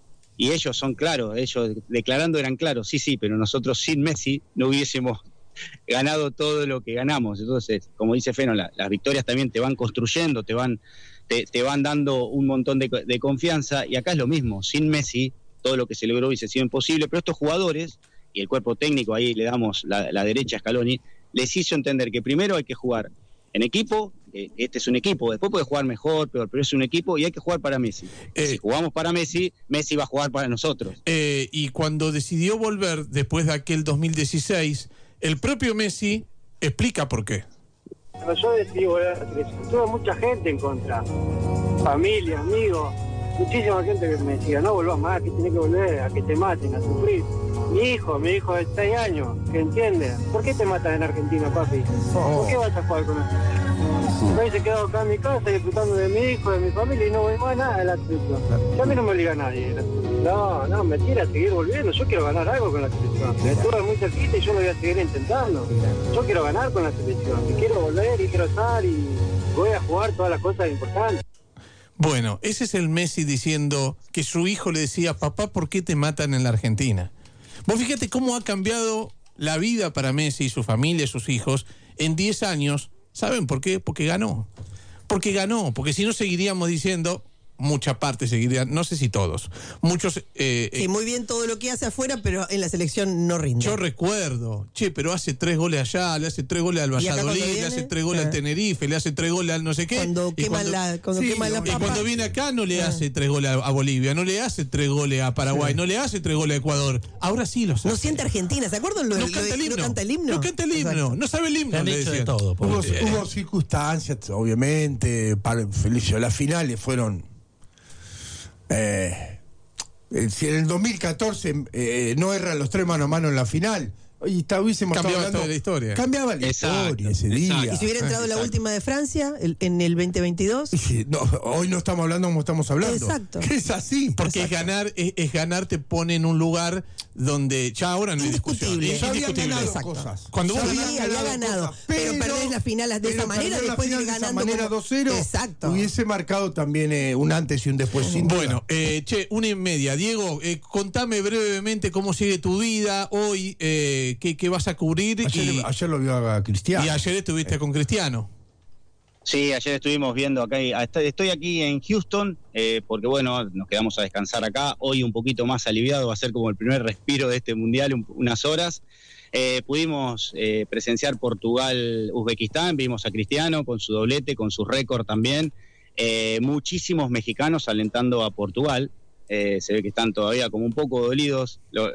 Q: Y ellos son claros, ellos declarando eran claros, sí, sí, pero nosotros sin Messi no hubiésemos ganado todo lo que ganamos. Entonces, como dice Feno, la, las victorias también te van construyendo, te van... Te, te van dando un montón de, de confianza, y acá es lo mismo, sin Messi todo lo que se logró hubiese sido imposible, pero estos jugadores y el cuerpo técnico, ahí le damos la, la derecha a Scaloni, les hizo entender que primero hay que jugar en equipo, eh, este es un equipo, después puede jugar mejor, peor, pero es un equipo y hay que jugar para Messi. Eh, si jugamos para Messi, Messi va a jugar para nosotros.
M: Eh, y cuando decidió volver después de aquel dos mil dieciséis, el propio Messi explica por qué.
R: Cuando yo decidí volver, tuve mucha gente en contra, familia, amigos, muchísima gente que me decía, no volvás más, que tenés que volver, a que te maten, a sufrir. Mi hijo, mi hijo de seis años, que entiende, ¿por qué te matan en Argentina, papi? ¿Por qué vas a jugar con eso? Me hubiese quedado acá en mi casa disfrutando de mi hijo, de mi familia, y no voy más nada de la selección. Ya a mí no me obliga a nadie. No, no, me tira a seguir volviendo. Yo quiero ganar algo con la selección. Estuve muy cerquita y yo lo voy a seguir intentando. Yo quiero ganar con la selección. Y quiero volver y quiero estar y voy a jugar todas las cosas importantes.
M: Bueno, ese es el Messi diciendo que su hijo le decía, papá, ¿por qué te matan en la Argentina? Vos fíjate cómo ha cambiado la vida para Messi, su familia, sus hijos, en diez años. ¿Saben por qué? Porque ganó. Porque ganó, porque si no seguiríamos diciendo, mucha parte seguirían, no sé si todos, muchos... Eh,
L: sí, muy bien todo lo que hace afuera, pero en la selección no rinde.
M: Yo recuerdo, che, pero hace tres goles allá, le hace tres goles al Valladolid, le hace tres goles ah. al Tenerife, le hace tres goles al no sé qué.
L: Cuando queman la, cuando
M: sí,
L: quema la papa.
M: Y cuando viene acá no le ah. hace tres goles a, a Bolivia, no le hace tres goles a Paraguay, sí. no le hace tres goles a Ecuador. Ahora sí los hace.
L: No siente Argentina, ¿se acuerdan? Lo,
M: no,
L: lo,
M: canta
L: lo, lo canta el himno.
M: No canta el himno, Exacto. no sabe el himno.
N: Han
M: le
N: hecho de todo.
O: Hubo, hubo circunstancias, obviamente, para Felicio, las finales fueron... Eh, si en el dos mil catorce eh, no erran los tres mano a mano en la final, y está, hubiésemos
M: cambiaba
O: hablando
M: toda la historia.
O: Cambiaba la
Q: Exacto,
O: historia ese día.
L: Y si hubiera entrado la
O: Exacto.
L: última de Francia el- en el veinte veintidós.
O: No, hoy no estamos hablando como estamos hablando.
L: Exacto.
O: Que es así.
M: Porque es ganar, es, es ganar, te pone en un lugar donde ya ahora no hay discusión.
L: Indiscutible.
M: Es
O: Ya habían
M: indiscutible.
O: ganado
L: Exacto.
O: cosas.
M: Cuando
O: Ya
M: vos
L: Sí,
O: habían
L: había ganado,
O: cosas,
L: pero perdés las finales de esa
O: pero
L: manera,
O: perder la
L: después
O: final
L: ir
O: de esa
L: ganando
O: manera
L: como-
O: dos cero.
L: Exacto.
O: Hubiese marcado también eh, un antes y un después, sin duda.
M: Bueno, eh, che, una y media. Diego, eh, contame brevemente cómo sigue tu vida hoy, eh, qué, qué vas a cubrir.
O: Ayer,
M: y,
O: ayer lo vio a Cristiano.
M: y ayer estuviste con Cristiano.
Q: Sí, ayer estuvimos viendo acá, y- estoy aquí en Houston, eh, porque bueno, nos quedamos a descansar acá, hoy un poquito más aliviado, va a ser como el primer respiro de este mundial, un- unas horas. Eh, pudimos eh, presenciar Portugal-Uzbekistán, vimos a Cristiano con su doblete, con su récord también, eh, muchísimos mexicanos alentando a Portugal. Eh, se ve que están todavía como un poco dolidos lo-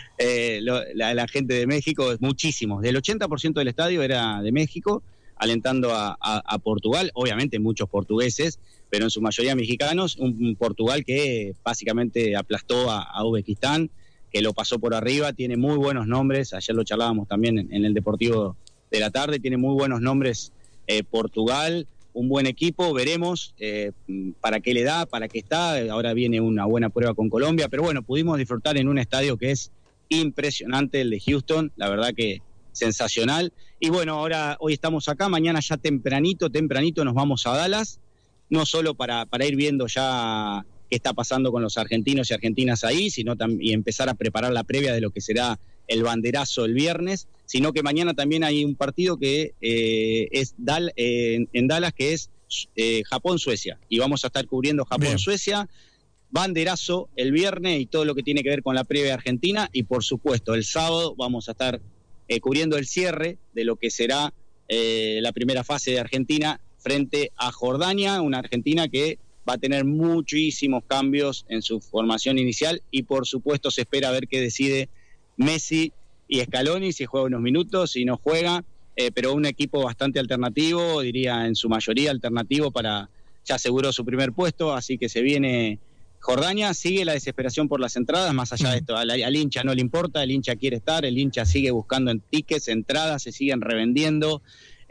Q: eh, lo- la, la gente de México, muchísimos, del ochenta por ciento del estadio era de México, alentando a, a- a Portugal, obviamente muchos portugueses, pero en su mayoría mexicanos, un, un Portugal que básicamente aplastó a, a Uzbekistán, que lo pasó por arriba, tiene muy buenos nombres, ayer lo charlábamos también en, en el Deportivo de la tarde, tiene muy buenos nombres eh, Portugal, un buen equipo, veremos eh, para qué le da, para qué está, ahora viene una buena prueba con Colombia, pero bueno, pudimos disfrutar en un estadio que es impresionante, el de Houston, la verdad que sensacional, y bueno, ahora hoy estamos acá, mañana ya tempranito, tempranito nos vamos a Dallas, no solo para, para ir viendo ya qué está pasando con los argentinos y argentinas ahí, sino también y empezar a preparar la previa de lo que será el banderazo el viernes, sino que mañana también hay un partido que eh, es Dal, eh, en, en Dallas, que es eh, Japón-Suecia, y vamos a estar cubriendo Japón-Suecia, banderazo el viernes y todo lo que tiene que ver con la previa argentina, y por supuesto el sábado vamos a estar eh, cubriendo el cierre de lo que será eh, la primera fase de Argentina frente a Jordania, una Argentina que va a tener muchísimos cambios en su formación inicial, y por supuesto se espera a ver qué decide Messi y Scaloni, si juega unos minutos, si no juega, eh, pero un equipo bastante alternativo, diría en su mayoría alternativo, para ya aseguró su primer puesto, así que se viene Jordania, sigue la desesperación por las entradas, más allá de esto, al, al hincha no le importa, el hincha quiere estar, el hincha sigue buscando en tickets, entradas, se siguen revendiendo,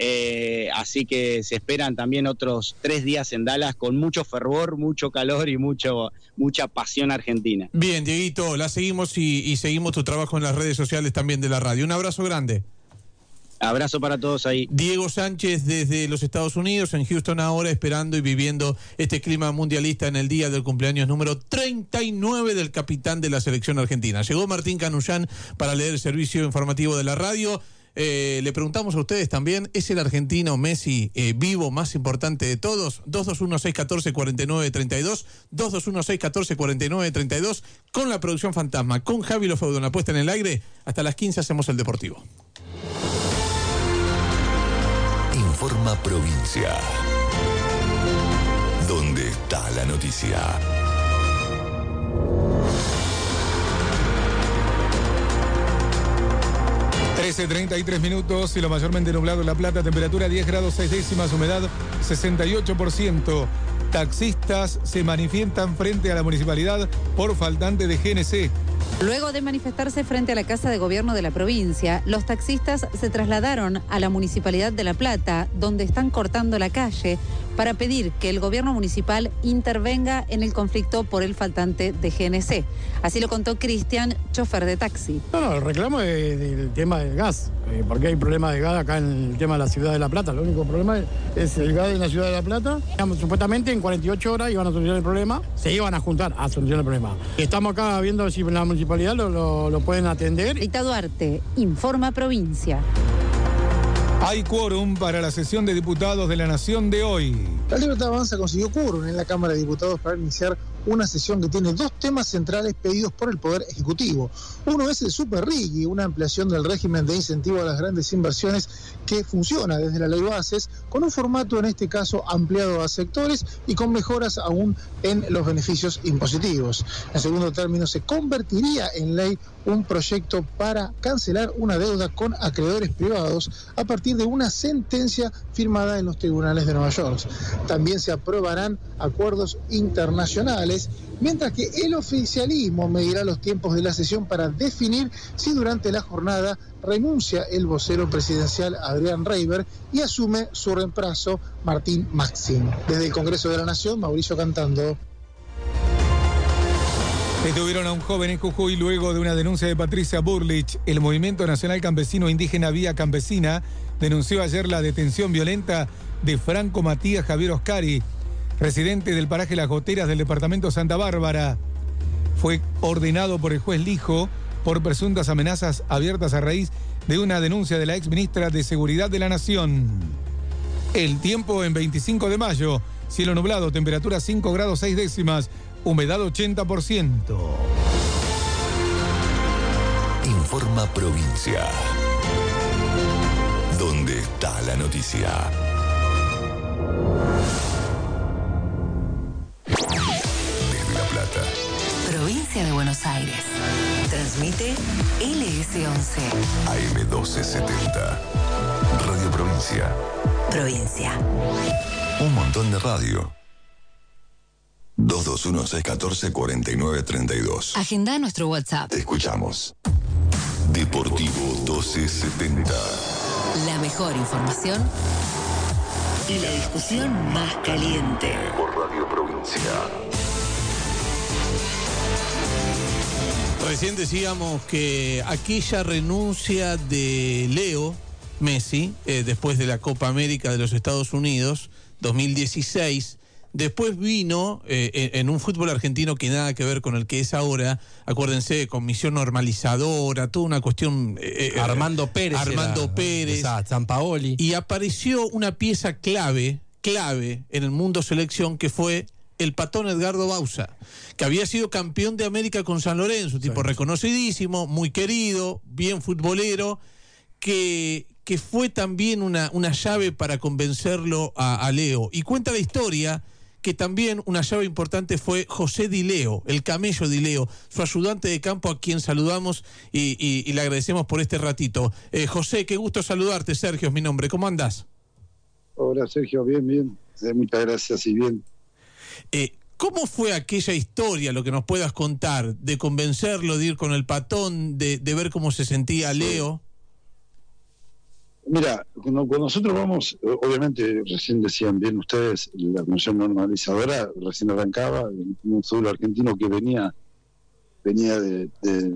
Q: eh, así que se esperan también otros tres días en Dallas con mucho fervor, mucho calor y mucho mucha pasión argentina.
M: Bien, Dieguito, la seguimos y, y seguimos tu trabajo en las redes sociales también de la radio. Un abrazo grande.
Q: Abrazo para todos ahí.
M: Diego Sánchez desde los Estados Unidos, en Houston ahora, esperando y viviendo este clima mundialista en el día del cumpleaños número treinta y nueve del capitán de la selección argentina. Llegó Martín Canullán para leer el servicio informativo de la radio. Eh, le preguntamos a ustedes también, ¿es el argentino Messi eh, vivo más importante de todos? dos dos uno, seis uno cuatro, cuatro nueve tres dos, dos dos uno, seis uno cuatro, cuatro nueve tres dos, con la producción fantasma, con Javi Lofeudo en la puesta en el aire. Hasta las quince hacemos el Deportivo.
C: Informa Provincia. ¿Dónde está la noticia?
H: trece treinta y tres minutos y lo mayormente nublado en La Plata, temperatura diez grados seis décimas, humedad sesenta y ocho por ciento. Taxistas se manifiestan frente a la municipalidad por faltante de G N C.
S: Luego de manifestarse frente a la Casa de Gobierno de la provincia, los taxistas se trasladaron a la Municipalidad de La Plata, donde están cortando la calle, para pedir que el gobierno municipal intervenga en el conflicto por el faltante de G N C. Así lo contó Cristian, chofer de taxi.
T: No, no, el reclamo es del tema del gas, eh, porque hay problemas de gas acá en el tema de la ciudad de La Plata. El único problema es el gas en la ciudad de La Plata. Digamos, supuestamente en cuarenta y ocho horas iban a solucionar el problema, se iban a juntar a solucionar el problema. Estamos acá viendo si en la municipalidad lo, lo, lo pueden atender.
S: Rita Duarte, Informa Provincia.
H: Hay quórum para la sesión de diputados de la Nación de hoy.
U: La Libertad Avanza consiguió quórum en la Cámara de Diputados para iniciar una sesión que tiene dos temas centrales pedidos por el Poder Ejecutivo. Uno es el Super RIGI, una ampliación del régimen de incentivo a las grandes inversiones que funciona desde la Ley Bases, con un formato en este caso ampliado a sectores y con mejoras aún en los beneficios impositivos. En segundo término, se convertiría en ley un proyecto para cancelar una deuda con acreedores privados a partir de una sentencia firmada en los tribunales de Nueva York. También se aprobarán acuerdos internacionales electorales, mientras que el oficialismo medirá los tiempos de la sesión para definir si durante la jornada renuncia el vocero presidencial Adrián Reiber y asume su reemplazo Martín Maxim. Desde el Congreso de la Nación, Mauricio Cantando.
H: Detuvieron a un joven en Jujuy luego de una denuncia de Patricia Burlich. El Movimiento Nacional Campesino Indígena Vía Campesina denunció ayer la detención violenta de Franco Matías Javier Oscari, residente del paraje Las Goteras del departamento Santa Bárbara. Fue ordenado por el juez Lijo por presuntas amenazas abiertas a raíz de una denuncia de la exministra de Seguridad de la Nación. El tiempo en veinticinco de mayo, cielo nublado, temperatura cinco grados seis décimas, humedad ochenta por ciento.
C: Informa Provincia. ¿Dónde está la noticia? Desde La Plata.
I: Provincia de Buenos Aires. Transmite L S once.
C: A M doce setenta. Radio Provincia.
I: Provincia.
C: Un montón de radio. dos dos uno, seis uno cuatro, cuatro nueve tres dos.
I: Agenda nuestro WhatsApp.
C: Te escuchamos. Deportivo doce setenta.
I: La mejor información y la discusión más caliente.
C: Por Radio Provincia.
M: Recién decíamos que aquella renuncia de Leo Messi, eh, después de la Copa América de los Estados Unidos, dos mil dieciséis, después vino eh, en un fútbol argentino que nada que ver con el que es ahora, acuérdense, comisión normalizadora, toda una cuestión... Eh,
N: Armando Pérez.
M: Armando
N: era,
M: Pérez.
N: Sampaoli.
M: Y apareció una pieza clave, clave en el mundo selección, que fue el patón Edgardo Bauza, que había sido campeón de América con San Lorenzo, tipo sí, reconocidísimo, muy querido, bien futbolero, que, que fue también una, una llave para convencerlo a, a Leo. Y cuenta la historia que también una llave importante fue José Di Leo, el camello Di Leo, su ayudante de campo, a quien saludamos y, y, y le agradecemos por este ratito. Eh, José, qué gusto saludarte. Sergio es mi nombre. ¿Cómo andás?
A: Hola, Sergio. Bien, bien. Eh, muchas gracias y bien.
M: Eh, ¿Cómo fue aquella historia, lo que nos puedas contar, de convencerlo de ir con el patón, de, de ver cómo se sentía Leo?
A: Mira, cuando, cuando nosotros vamos, obviamente, recién decían bien ustedes, la comisión normalizadora recién arrancaba, en un fútbol argentino que venía venía de... de...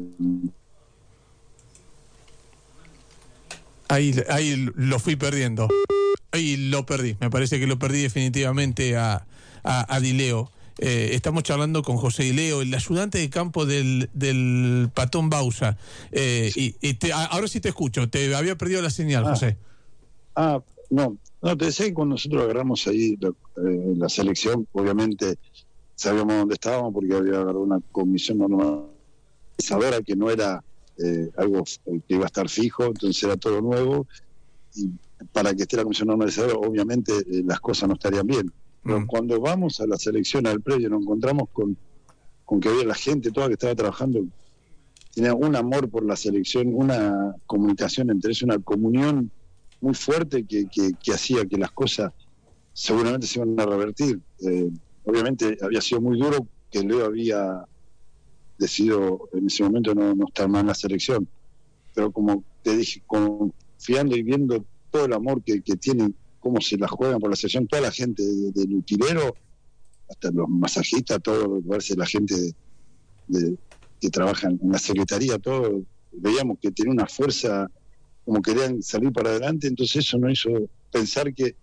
M: Ahí, ahí lo fui perdiendo. Ahí lo perdí. Me parece que lo perdí definitivamente a, a, a Di Leo. Eh, estamos charlando con José Di Leo, el ayudante de campo del, del patón Bauza. Eh, sí. Y, y te, ahora sí te escucho. Te había perdido la señal,
A: ah,
M: José.
A: Ah, no. No, te decía que cuando nosotros agarramos ahí la, eh, la selección, obviamente sabíamos dónde estábamos porque había agarrado una comisión normalizadora que no era eh, algo que iba a estar fijo, entonces era todo nuevo. Y para que esté la comisión normalizadora, obviamente eh, las cosas no estarían bien. Pero mm. cuando vamos a la selección, al previo, nos encontramos con, con que había la gente toda que estaba trabajando, tenía un amor por la selección, una comunicación entre ellos, una comunión muy fuerte que, que, que hacía que las cosas seguramente se iban a revertir. Eh, obviamente había sido muy duro que Leo había decidido en ese momento no, no estar más en la selección, pero como te dije, confiando y viendo todo el amor que, que tienen, cómo se la juegan por la selección, toda la gente del de, de utilero, hasta los masajistas, todo, parece la gente de, de, que trabaja en la secretaría, todo, veíamos que tenía una fuerza, como querían salir para adelante, entonces eso nos hizo pensar que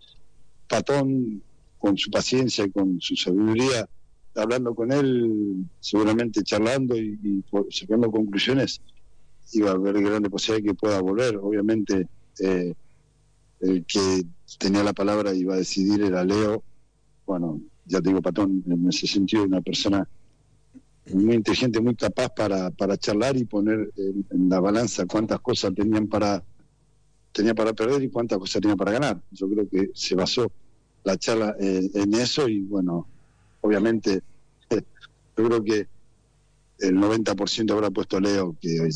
A: Patón, con su paciencia y con su sabiduría, hablando con él, seguramente charlando y, y sacando conclusiones, iba a haber grande posibilidad de que pueda volver. Obviamente, eh, el que tenía la palabra y iba a decidir era Leo. Bueno, ya te digo, Patón, en ese sentido, una persona muy inteligente, muy capaz para, para charlar y poner en, en la balanza cuántas cosas tenían para tenía para perder y cuántas cosas tenía para ganar. Yo creo que se basó la charla eh, en eso y bueno, obviamente eh, yo creo que el noventa por ciento habrá puesto Leo que,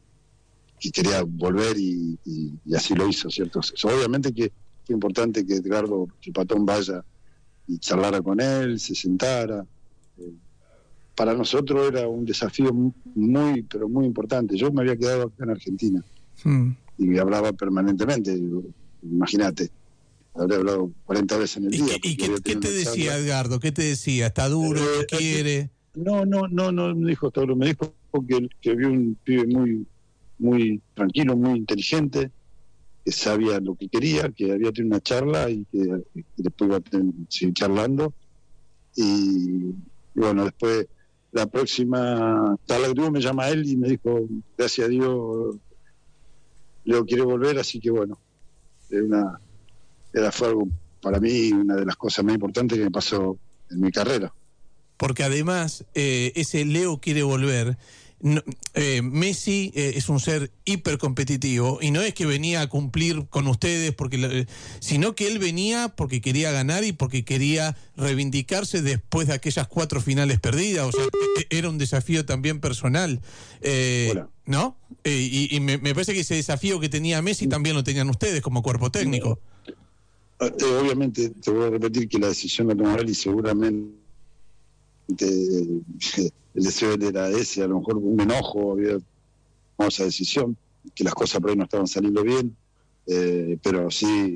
A: que quería volver y, y, y así lo hizo, ¿cierto? So, obviamente que fue importante que Edgardo, que Patón vaya y charlara con él, se sentara, eh, para nosotros era un desafío muy, pero muy importante. Yo me había quedado acá en Argentina
H: Mm.
A: y hablaba permanentemente, imagínate, habría hablado cuarenta veces en el día.
M: ¿Y qué,
A: porque había
M: qué
A: tenido
M: te
A: una
M: decía,
A: charla.
M: Edgardo? ¿Qué te decía? ¿Está duro?
A: Eh,
M: ¿No quiere?
A: No, no, no, no me dijo todo, me dijo que, que vio un pibe muy, muy tranquilo, muy inteligente, que sabía lo que quería, que había tenido una charla y que, que después iba a tener, seguir charlando. Y, y bueno, después la próxima charla que tuvo me llama él y me dijo, gracias a Dios, Leo quiere volver, así que bueno, era, una, era fue algo para mí una de las cosas más importantes que me pasó en mi carrera.
M: Porque además, eh, ese Leo quiere volver. No, eh, Messi eh, es un ser hipercompetitivo y no es que venía a cumplir con ustedes, porque eh, sino que él venía porque quería ganar y porque quería reivindicarse después de aquellas cuatro finales perdidas. O sea, era un desafío también personal. Eh, ¿No? Eh, y y me, me parece que ese desafío que tenía Messi también lo tenían ustedes como cuerpo técnico.
A: Eh, obviamente, te voy a repetir que la decisión la tomó él y seguramente el deseo de él era ese, a lo mejor un enojo, había tomado esa decisión, que las cosas por ahí no estaban saliendo bien, eh, pero sí,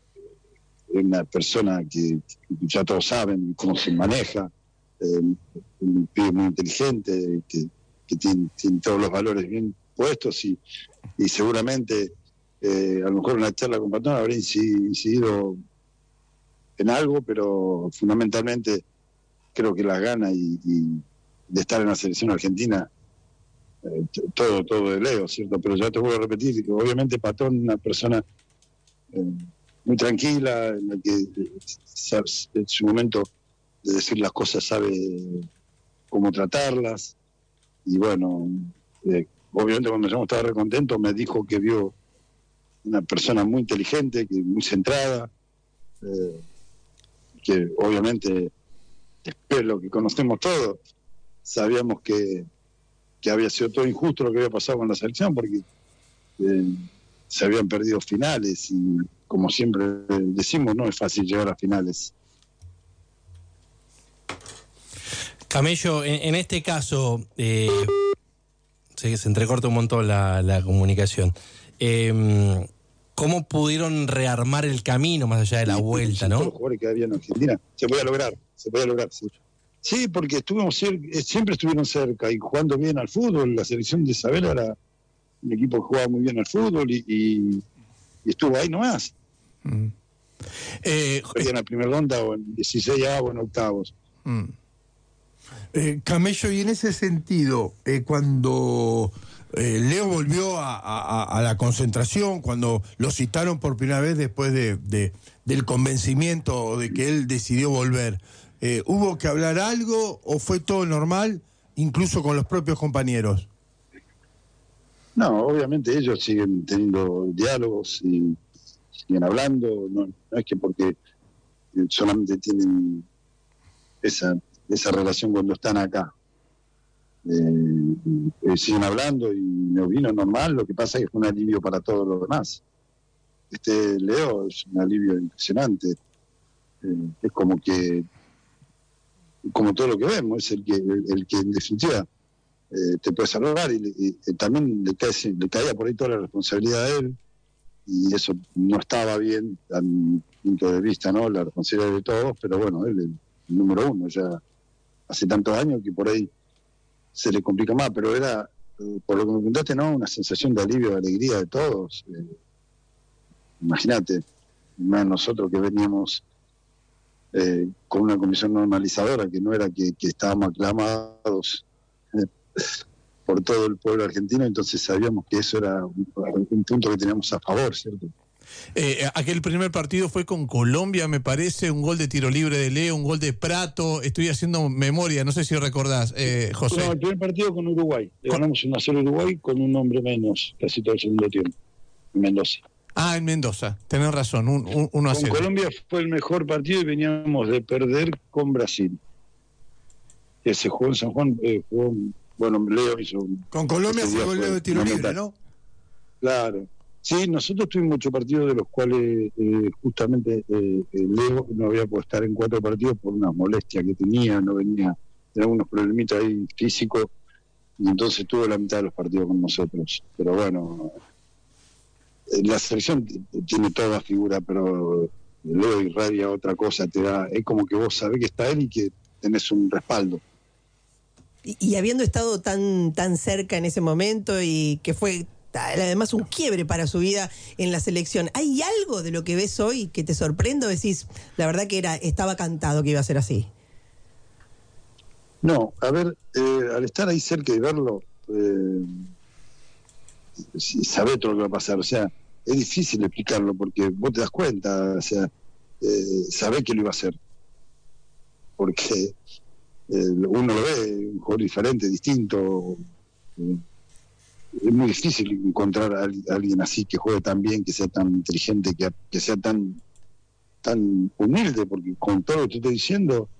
A: es una persona que, que ya todos saben cómo se maneja, eh, un pibe muy inteligente, que, que tiene, tiene todos los valores bien puestos y, y seguramente eh, a lo mejor una charla con Patrón habría incidido en algo, pero fundamentalmente creo que las ganas y, y de estar en la selección argentina, eh, todo todo de Leo, ¿cierto? Pero ya te voy a repetir, que obviamente Patón es una persona eh, muy tranquila, en la que eh, sabe, en su momento de decir las cosas sabe cómo tratarlas, y bueno, eh, obviamente cuando yo estaba re contento me dijo que vio una persona muy inteligente, que muy centrada, eh, que obviamente es lo que conocemos todos, sabíamos que, que había sido todo injusto lo que había pasado con la selección, porque eh, se habían perdido finales y como siempre decimos, no es fácil llegar a finales.
N: Camello, en, en este caso, eh, sé que se entrecorta un montón la, la comunicación. Eh, ¿Cómo pudieron rearmar el camino más allá de la vuelta, no?
A: Los jugadores que había en Argentina, se podía lograr, se podía lograr, sí. Sí, porque estuvimos cer- siempre estuvieron cerca y jugando bien al fútbol. La selección de Isabel era un equipo que jugaba muy bien al fútbol y, y, y estuvo ahí nomás.
M: Mm. Eh,
A: en la primera ronda o en dieciséis o en octavos.
O: Mm. Eh, Camello, y en ese sentido, eh, cuando eh, Leo volvió a, a, a la concentración, cuando lo citaron por primera vez después de, de, del convencimiento de que él decidió volver, eh, ¿hubo que hablar algo o fue todo normal, incluso con los propios compañeros?
A: No, obviamente ellos siguen teniendo diálogos y siguen hablando, no, no es que porque solamente tienen esa, esa relación cuando están acá. Eh, eh, siguen hablando y me vino normal, lo que pasa es que fue un alivio para todos los demás. Este Leo es un alivio impresionante, eh, es como que, como todo lo que vemos, es el que, el, el que en definitiva eh, te puede salvar y, y, y también le, cae, le caía por ahí toda la responsabilidad a él y eso no estaba bien a mi punto de vista, ¿no? La responsabilidad de todos, pero bueno, él es el número uno, ya hace tantos años que por ahí se le complica más, pero era, eh, por lo que me preguntaste, ¿no? Una sensación de alivio, de alegría de todos. Eh, imagínate, más nosotros que veníamos eh, con una comisión normalizadora, que no era que, que estábamos aclamados eh, por todo el pueblo argentino, entonces sabíamos que eso era un, un punto que teníamos a favor, ¿cierto?
M: Eh, aquel primer partido fue con Colombia, me parece, un gol de tiro libre de Leo, un gol de Prato, estoy haciendo memoria, no sé si recordás, eh, José.
A: No, el primer partido con Uruguay, le ganamos uno a cero Uruguay con un hombre menos, casi todo el segundo tiempo, en Mendoza.
M: Ah, en Mendoza, tenés razón, un, un, uno a cero.
A: Con Colombia fue el mejor partido y veníamos de perder con Brasil. Que se jugó en San Juan, eh, jugó, bueno, Leo hizo...
O: Con Colombia se gol de tiro libre, ¿no?
A: Claro. Sí, nosotros tuvimos muchos partidos de los cuales eh, justamente eh, Leo no había podido estar en cuatro partidos por una molestia que tenía, no venía tenía unos problemitas ahí físicos, y entonces tuvo la mitad de los partidos con nosotros. Pero bueno, la selección tiene toda figura, pero Leo irradia otra cosa, te da, es como que vos sabés que está él y que tenés un respaldo.
L: Y, y habiendo estado tan, tan cerca en ese momento y que fue además un quiebre para su vida en la selección, ¿hay algo de lo que ves hoy que te sorprende o decís, la verdad que era estaba cantado que iba a ser así?
A: No, a ver, eh, al estar ahí cerca y verlo, eh, sabés todo lo que va a pasar, o sea, es difícil explicarlo porque vos te das cuenta, o sea, eh, sabés que lo iba a hacer, porque eh, uno lo ve, un jugador diferente, distinto, eh, es muy difícil encontrar a alguien así que juegue tan bien, que sea tan inteligente, que, que sea tan tan humilde, porque con todo lo que te estoy diciendo,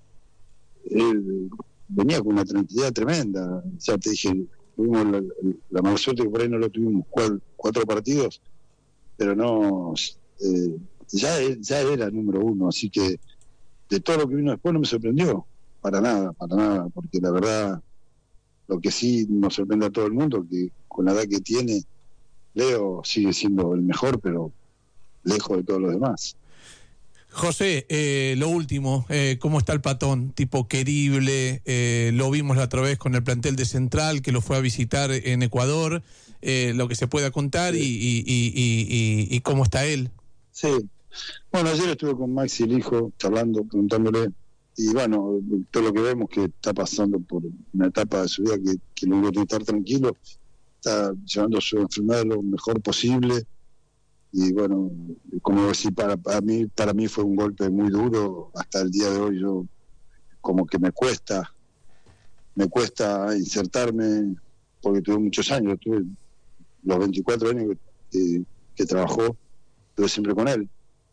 A: él venía con una tranquilidad tremenda. Ya te dije, tuvimos la, la mala suerte que por ahí no lo tuvimos cuatro, cuatro partidos, pero no, eh, ya, ya era número uno, así que de todo lo que vino después no me sorprendió, para nada, para nada, porque la verdad, lo que sí nos sorprende a todo el mundo, que con la edad que tiene, Leo sigue siendo el mejor, pero lejos de todos los demás.
M: José, eh, lo último, eh, ¿cómo está el Patón? Tipo querible, eh, lo vimos la otra vez con el plantel de Central, que lo fue a visitar en Ecuador, eh, lo que se pueda contar y, y, y, y, y, y cómo está él.
A: Sí, bueno, ayer estuve con Maxi, el hijo, charlando, preguntándole, y bueno, todo lo que vemos que está pasando por una etapa de su vida que, que lo tiene que estar tranquilo, está llevando su enfermedad lo mejor posible. Y bueno, como decir, para, para mí para mí fue un golpe muy duro. Hasta el día de hoy yo como que me cuesta me cuesta insertarme, porque tuve muchos años, tuve los veinticuatro años que, que trabajó, estuve siempre con él,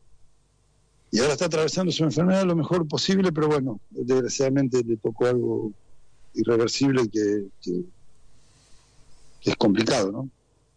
A: y ahora está atravesando su enfermedad lo mejor posible, pero bueno, desgraciadamente le tocó algo irreversible que, que, que es complicado, ¿no?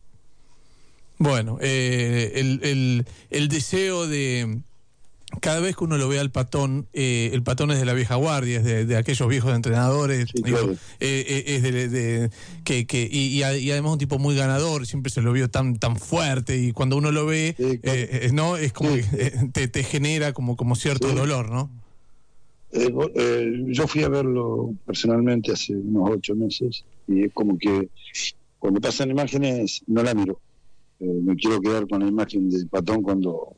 M: Bueno, eh, el, el, el deseo de... Cada vez que uno lo ve al Patón, eh, el Patón es de la vieja guardia, es de, de aquellos viejos entrenadores, sí, digo, claro. eh, es de, de que, que y, y además un tipo muy ganador, siempre se lo vio tan tan fuerte, y cuando uno lo ve, sí, claro. eh, no es como sí. que eh, te, te genera como como cierto sí. dolor, ¿no?
A: Eh, eh, yo fui a verlo personalmente hace unos ocho meses y es como que cuando pasan imágenes no la miro. Eh, me quiero quedar con la imagen del Patón cuando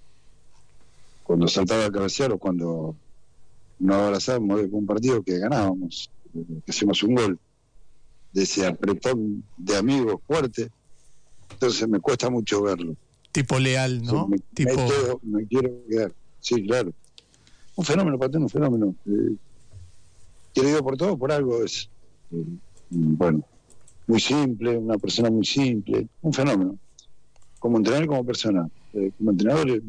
A: cuando saltaba a cabecear o cuando nos abrazábamos de un partido que ganábamos, que hacíamos un gol, de ese apretón de amigos fuerte. Entonces me cuesta mucho verlo.
M: Tipo Leal, ¿no?
A: Sí, me,
M: tipo...
A: me, quedo, me quiero quedar. Sí, claro. Un fenómeno, Patón, un fenómeno. Eh, querido por todo, por algo es. Eh, bueno, muy simple, una persona muy simple, un fenómeno. Como entrenador y como persona. Eh, como entrenador, eh,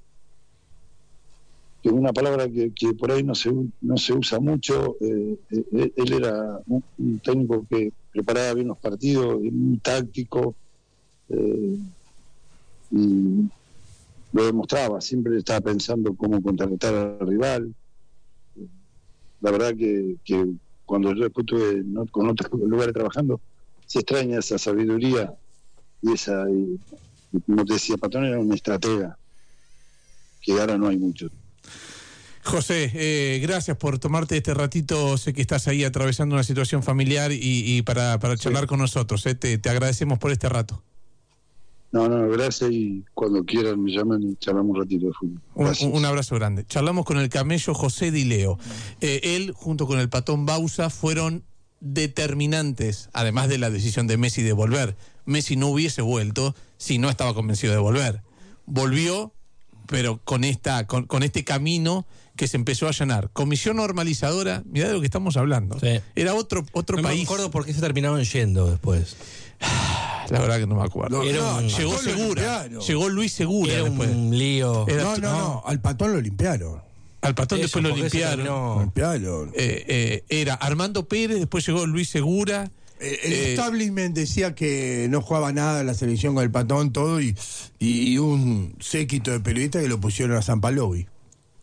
A: que es una palabra que, que por ahí no se no se usa mucho. Eh, eh, él era un, un técnico que preparaba bien los partidos, muy táctico, eh, y lo demostraba. Siempre estaba pensando cómo contrarrestar al rival. La verdad que, que cuando yo después estuve ¿no? con otros lugares trabajando, se extraña esa sabiduría y esa... Y, como te decía, Patón era un estratega, que ahora no hay mucho.
M: José, eh, gracias por tomarte este ratito. Sé que estás ahí atravesando una situación familiar y, y para, para charlar sí. con nosotros. Eh, te, te agradecemos por este rato.
A: No, no, gracias, y cuando quieran me llaman y charlamos un ratito de fútbol.
M: Un, un abrazo grande. Charlamos con el camello José Di Leo. Eh, él, junto con el Patón Bauza, fueron determinantes, además de la decisión de Messi de volver. Messi no hubiese vuelto si no estaba convencido de volver. Volvió, pero con esta con, con este camino que se empezó a allanar. Comisión normalizadora, mirá de lo que estamos hablando. Sí. Era otro otro
N: no
M: país.
N: No me acuerdo por qué se terminaron yendo después.
M: La verdad que no me acuerdo.
O: No,
M: un, llegó Segura. Llegó Luis Segura
N: era
M: después.
N: Un lío.
O: Era, no, no, no, al Patón lo limpiaron.
M: Al Patón
N: Eso,
M: después lo limpiaron.
N: No.
O: limpiaron.
M: Eh, eh, era Armando Pérez, después llegó Luis Segura.
O: El, el eh, establishment decía que no jugaba nada en la selección con el Patón, todo, y, y un séquito de periodistas que lo pusieron a Zampalovi.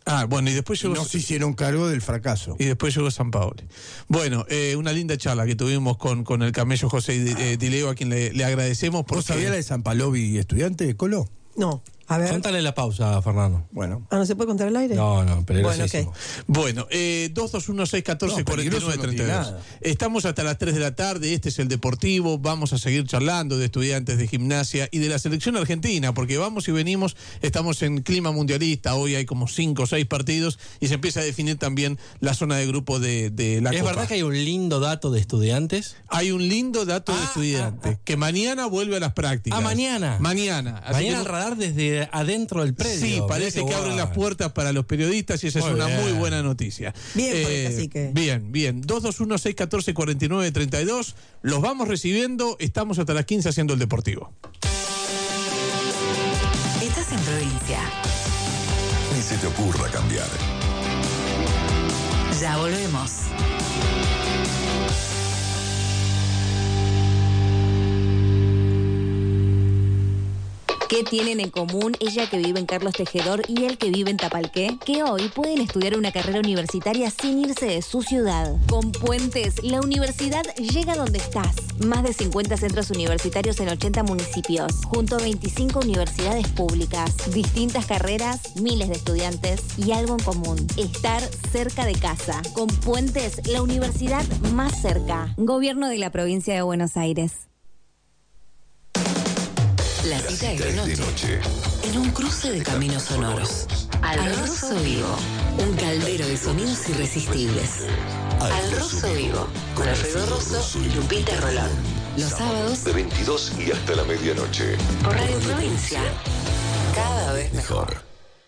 M: Ah, bueno, y después llegó...
O: No se hicieron cargo del fracaso.
M: Y después llegó Sampaoli. Bueno, eh, una linda charla que tuvimos con, con el camello José eh, Dileo, a quien le, le agradecemos.
O: ¿Vos sabías la de Sampaoli estudiante de Colo?
L: No. A ver.
N: Contale la pausa, Fernando.
O: Bueno.
L: Ah, ¿no se puede contar al aire?
N: No, no, peligrosísimo.
L: Bueno, ok.
M: Bueno, eh, dos dos uno seis uno cuatro cuatro nueve tres dos. Estamos hasta las tres de la tarde, este es el Deportivo, vamos a seguir charlando de estudiantes de gimnasia y de la selección argentina, porque vamos y venimos, estamos en clima mundialista, hoy hay como cinco o seis partidos y se empieza a definir también la zona de grupo de, de la
N: ¿Es
M: Copa.
N: verdad que hay un lindo dato de estudiantes?
M: Hay un lindo dato
N: ah,
M: de estudiantes,
N: ah, ah.
M: que mañana vuelve a las prácticas.
N: Ah, mañana.
M: Mañana. Así
N: mañana
M: que...
N: el radar desde adentro del predio.
M: Sí, parece que abren las puertas para los periodistas y esa
N: muy
M: es una
N: bien.
M: muy buena noticia.
L: Bien,
M: eh,
L: por el cacique.
M: Bien, bien. dos dos uno seis uno cuatro cuatro nueve tres dos. Los vamos recibiendo. Estamos hasta las quince haciendo el Deportivo.
I: Estás en provincia.
C: Ni se te ocurra cambiar.
I: Ya volvemos.
G: ¿Qué tienen en común ella que vive en Carlos Tejedor y él que vive en Tapalqué? Que hoy pueden estudiar una carrera universitaria sin irse de su ciudad. Con Puentes, la universidad llega donde estás. Más de cincuenta centros universitarios en ochenta municipios, junto a veinticinco universidades públicas. Distintas carreras, miles de estudiantes y algo en común: estar cerca de casa. Con Puentes, la universidad más cerca. Gobierno de la Provincia de Buenos Aires.
I: La cita es de noche.
C: de noche.
I: En un cruce de caminos sonoros. Al Rosso Vivo. Un caldero de sonidos irresistibles. Al Rosso Vivo. Con Alfredo Rosso y Lupita Rolón. Los sábados
C: De veintidós y hasta la medianoche.
I: por Radio Provincia. Cada vez mejor.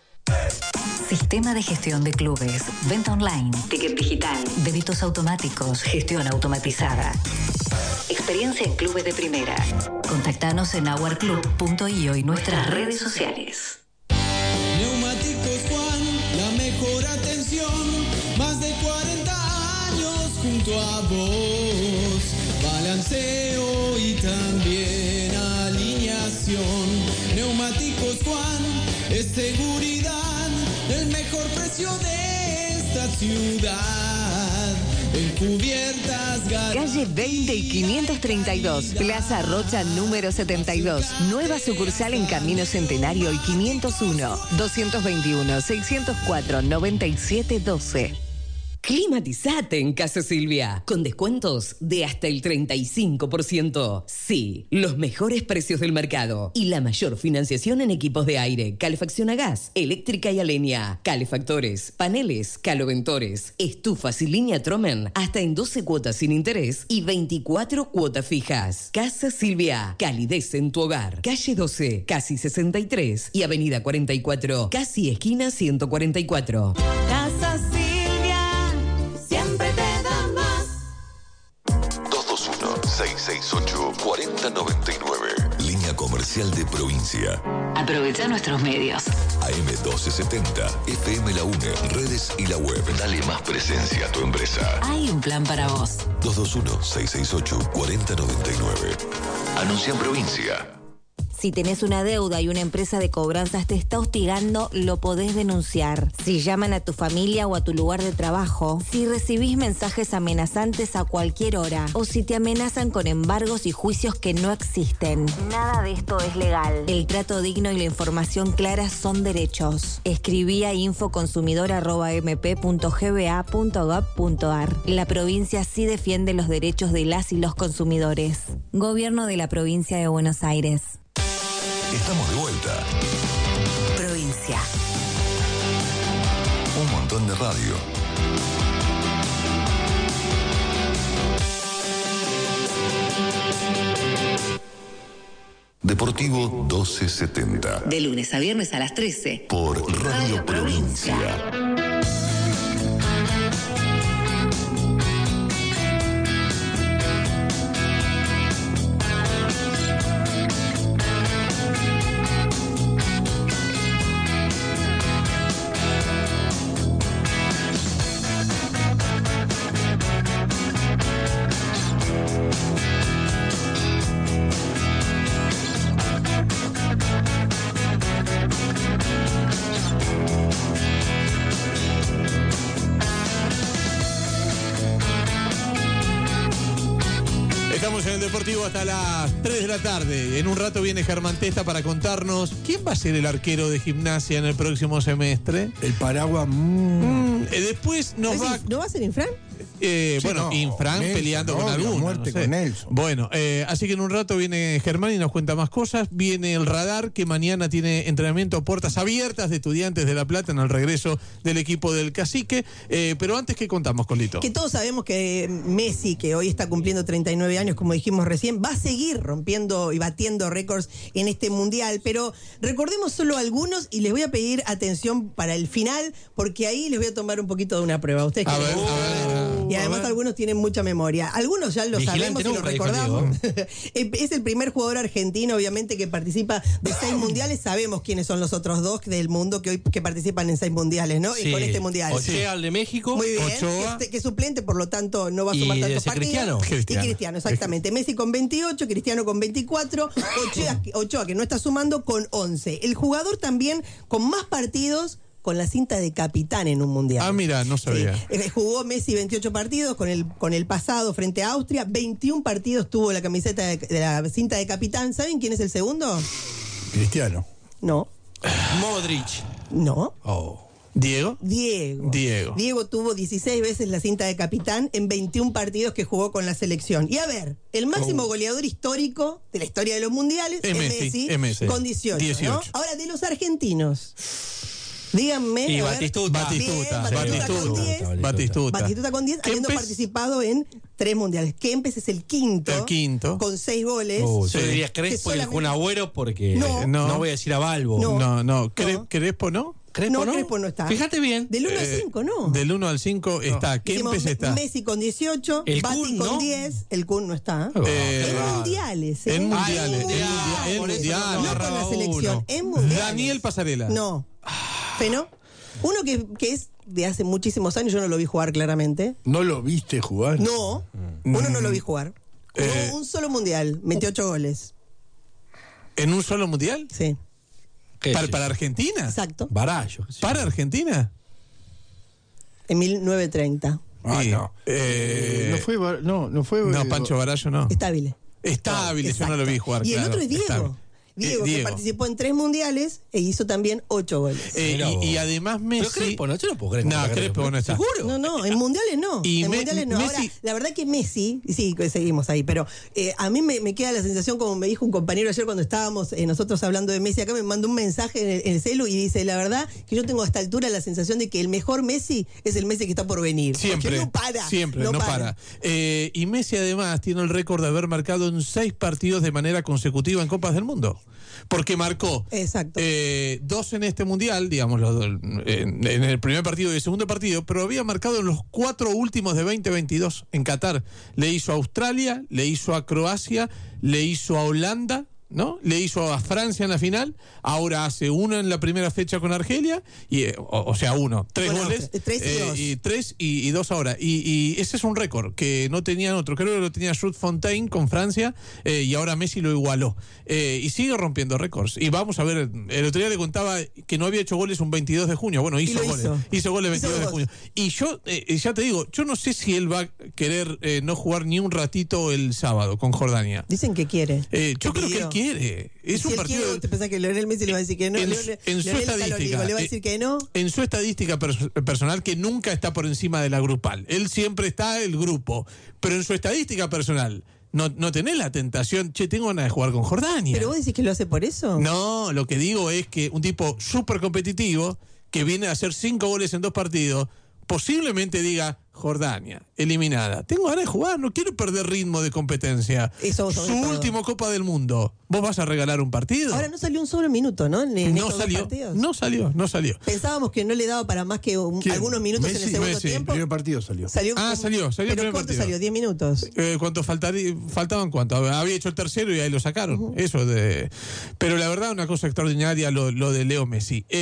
I: Sistema de gestión de clubes, venta online, ticket digital, débitos automáticos, gestión automatizada. Experiencia en clubes de primera. Contactanos en our club punto i o y nuestras redes sociales.
B: Neumáticos Juan, la mejor atención, más de cuarenta años junto a vos. Balanceo y también alineación. Neumáticos Juan, es seguridad, el mejor precio de esta ciudad. En cubiertas garantías.
V: Calle veinte y quinientos treinta y dos, Plaza Rocha número setenta y dos. Nueva sucursal en Camino Centenario y quinientos uno, doscientos veintiuno, seiscientos cuatro, noventa y siete doce.
W: Climatizate en Casa Silvia, con descuentos de hasta el treinta y cinco por ciento. Sí, los mejores precios del mercado y la mayor financiación en equipos de aire, calefacción a gas, eléctrica y a leña, calefactores, paneles, caloventores, estufas y línea Tromen, hasta en doce cuotas sin interés y veinticuatro cuotas fijas. Casa Silvia, calidez en tu hogar. Calle doce, casi sesenta y tres y Avenida cuarenta y cuatro, casi esquina ciento cuarenta y cuatro.
B: Casa Silvia. Siempre te da más.
C: dos dos uno seis seis ocho cuatro cero nueve nueve. Línea comercial de provincia.
I: Aprovecha nuestros medios.
C: A M doce setenta, F M La UNE, redes y la web. Dale más presencia a tu empresa.
I: Hay un plan para vos.
C: dos dos uno seis seis ocho cuatro cero nueve nueve. Anuncia en provincia.
G: Si tenés una deuda y una empresa de cobranzas te está hostigando, lo podés denunciar. Si llaman a tu familia o a tu lugar de trabajo, si recibís mensajes amenazantes a cualquier hora o si te amenazan con embargos y juicios que no existen. Nada de esto es legal. El trato digno y la información clara son derechos. Escribí a infoconsumidor arroba m p punto g b a punto gov punto a r. La provincia sí defiende los derechos de las y los consumidores. Gobierno de la Provincia de Buenos Aires.
C: Estamos de vuelta.
I: Provincia.
C: Un montón de radio. Deportivo doce setenta.
I: De lunes a viernes a las trece.
C: Por Radio Provincia.
M: vivo hasta las tres de la tarde. En un rato viene Germán Testa para contarnos quién va a ser el arquero de Gimnasia en el próximo semestre.
O: El Paraguas. Mm.
M: Mm, eh, después nos va...
L: ¿No va a ser Infran?
M: Eh,
O: Sí,
M: bueno,
O: no,
M: Infran
O: Nelson,
M: peleando
O: no,
M: con
O: la
M: alguno.
O: muerte
M: no sé.
O: con Nelson.
M: Bueno, eh, así que en un rato viene Germán y nos cuenta más cosas. Viene el Radar, que mañana tiene entrenamiento a puertas abiertas de Estudiantes de La Plata en el regreso del equipo del Cacique. Eh, pero antes, ¿qué contamos, Colito?
L: Que todos sabemos que Messi, que hoy está cumpliendo treinta y nueve años, como dijimos recién, va a seguir rompiendo y batiendo récords en este mundial. Pero recordemos solo algunos y les voy a pedir atención para el final, porque ahí les voy a tomar un poquito de una prueba. Ustedes
M: A
L: que-
M: ver, a ver.
L: Y además algunos tienen mucha memoria. Algunos ya lo
N: Vigilante
L: sabemos y lo
N: nunca, dijo
L: recordamos. Es el primer jugador argentino, obviamente, que participa de seis mundiales. Sabemos quiénes son los otros dos del mundo que hoy que participan en seis mundiales, ¿no? Y
N: Sí.
L: con este mundial.
N: Ochoa, el de México.
L: Muy bien.
N: Ochoa.
L: Que, que es suplente, por lo tanto, no va a
N: Y
L: sumar tantos
N: ese
L: partidos.
N: Cristiano.
M: Cristiano.
L: Y Cristiano, exactamente. Messi con veintiocho, Cristiano con veinticuatro, Ochoa, Ochoa, que no está sumando, con once. El jugador también con más partidos con la cinta de capitán en un mundial.
M: Ah, mira, no sabía.
L: Sí. Eh, Jugó Messi veintiocho partidos con el, con el pasado frente a Austria. veintiún partidos tuvo la camiseta de, de la cinta de capitán. ¿Saben quién es el segundo?
O: Cristiano.
L: No.
N: Modric.
L: No.
M: Oh. ¿Diego?
L: Diego.
M: Diego.
L: Diego tuvo dieciséis veces la cinta de capitán en veintiún partidos que jugó con la selección. Y a ver, el máximo
M: Oh.
L: goleador histórico de la historia de los mundiales
M: Es
L: es,
M: Messi,
L: Messi,
M: es Messi.
L: con dieciocho, ¿no?
M: dieciocho.
L: Ahora, de los argentinos. Díganme.
N: Y
L: a ver.
N: Batistuta.
M: Batistuta.
L: Bien, Batistuta con diez.
M: Batistuta.
L: Batistuta con diez, habiendo
M: Kempes.
L: participado en tres mundiales. Kempes es el quinto.
M: El quinto.
L: Con seis goles.
N: Uh,
M: Sí.
N: Yo diría
L: Que
N: Crespo y el
L: solamente-
N: Kun Agüero porque
L: No.
N: no.
M: No.
N: voy a decir a Balbo.
L: No.
M: No, no. Cre- ¿Crespo no?
N: Crespo
L: no,
N: no.
L: Crespo no está.
N: Fíjate bien.
L: Del uno
M: Eh,
L: al cinco, ¿no?
M: Del uno al cinco está.
L: Dijimos,
M: Kempes
L: Me-
M: está.
L: Messi con dieciocho,
N: El
L: Bati
N: Kun,
L: con
N: ¿no?
L: diez, el Kun no está.
M: Eh,
L: en
M: raro.
L: mundiales, ¿eh?
M: En mundiales.
N: Ah,
M: En
N: en
M: mundiales. En
N: por eso
M: mundiales.
N: no
L: No con
N: agarraba
L: la selección,
N: uno.
L: en mundiales.
M: Daniel Pasarela.
L: No. ¿Pero? Uno que, que es de hace muchísimos años, yo no lo vi jugar claramente.
O: ¿No lo viste jugar?
L: No, uno no lo vi jugar. Jugó
M: Eh.
L: un solo mundial, metió ocho goles.
M: ¿En un solo mundial?
L: Sí,
N: ¿Qué
M: ¿Para,
N: es?
M: para Argentina?
L: exacto.
N: Barallo. qué sé yo.
M: ¿Para Argentina?
L: En mil novecientos treinta.
O: Ah,
M: Sí.
O: no.
M: Eh,
O: no fue. Bar- No, no fue.
M: No, Pancho Barallo no.
L: Estable.
M: Estable, yo no lo vi jugar.
L: Y el
M: claro,
L: otro es Diego.
M: estable.
L: Diego,
M: Eh,
L: que
M: Diego.
L: participó en tres mundiales e hizo también ocho goles.
M: Eh,
N: Mirá
M: y,
N: vos.
M: y además Messi.
N: Pero Crespo no, yo no puedo creer.
M: No,
N: que
M: Crespo no está.
N: ¿Seguro?
L: No, no, en mundiales no.
M: Y
L: en
M: Me-
L: mundiales no. Ahora,
M: Messi-
L: la verdad que Messi, sí, que seguimos ahí, pero eh, a mí me, me queda la sensación, como me dijo un compañero ayer cuando estábamos eh, nosotros hablando de Messi, acá me mandó un mensaje en el, en el celu y dice, la verdad que yo tengo a esta altura la sensación de que el mejor Messi es el Messi que está por venir.
M: Siempre,
L: Porque no para.
M: siempre, no, para. Eh, y Messi además tiene el récord de haber marcado en seis partidos de manera consecutiva en Copas del Mundo. Porque marcó
L: Exacto.
M: eh, dos en este mundial, digamos, los dos, en, en el primer partido y el segundo partido, pero había marcado en los cuatro últimos de veinte veintidós en Qatar. Le hizo a Australia, le hizo a Croacia, le hizo a Holanda, ¿no? Le hizo a Francia en la final, ahora hace uno en la primera fecha con Argelia, y, eh, o, o sea, uno, tres
L: Bueno,
M: goles,
L: tre- tres y
M: eh,
L: dos.
M: y tres y, y dos ahora. Y, y ese es un récord que no tenían otro, creo que lo tenía Jules Fontaine con Francia, eh, y ahora Messi lo igualó. Eh, y sigue rompiendo récords. Y vamos a ver, el otro día le contaba que no había hecho goles un veintidós de junio, bueno, hizo
L: lo
M: goles,
L: hizo.
M: hizo goles
L: Hizo
M: veintidós de
L: dos.
M: junio. Y yo, eh, ya te digo, yo no sé si él va a querer eh, no jugar ni un ratito el sábado con Jordania.
L: Dicen que quiere.
M: Eh, yo
L: ¿Qué
M: creo que
L: pidió?
M: él quiere. Es
L: Si
M: un
L: él
M: partido.
L: quiere, ¿te pensás que Leonel Messi le va a decir que no?
M: En,
L: Leonel-
M: en su
L: Leonel
M: estadística.
L: Scaloni, ¿le va a
M: eh,
L: decir que no?
M: En su estadística pers- personal, que nunca está por encima de la grupal. Él siempre está el grupo. Pero en su estadística personal, no, no tenés la tentación, che, tengo ganas de jugar con Jordania.
L: ¿Pero vos decís que lo hace por eso?
M: No, lo que digo es que un tipo súper competitivo, que viene a hacer cinco goles en dos partidos, posiblemente diga, Jordania, eliminada. Tengo ganas de jugar, no quiero perder ritmo de competencia.
L: Eso sobre
M: Su
L: todo.
M: último Copa del Mundo. ¿Vos vas a regalar un partido?
L: Ahora no salió un solo minuto, ¿no? En, en
M: no
L: estos dos
M: salió,
L: partidos.
M: no salió, no salió.
L: Pensábamos que no le daba para más que un-
O: ¿Quién?
L: algunos minutos en
O: Messi,
L: el segundo
M: Messi,
L: tiempo.
O: El primer partido salió.
L: Salió
M: Ah,
L: como-
M: salió, salió el
L: ¿Pero
M: primer
L: cuánto
M: partido.
L: salió? ¿diez minutos?
M: Eh, ¿Cuánto faltaría? Faltaban cuánto? Había hecho el tercero y ahí lo sacaron. Eso de. Pero la verdad, una cosa extraordinaria lo, lo de Leo Messi.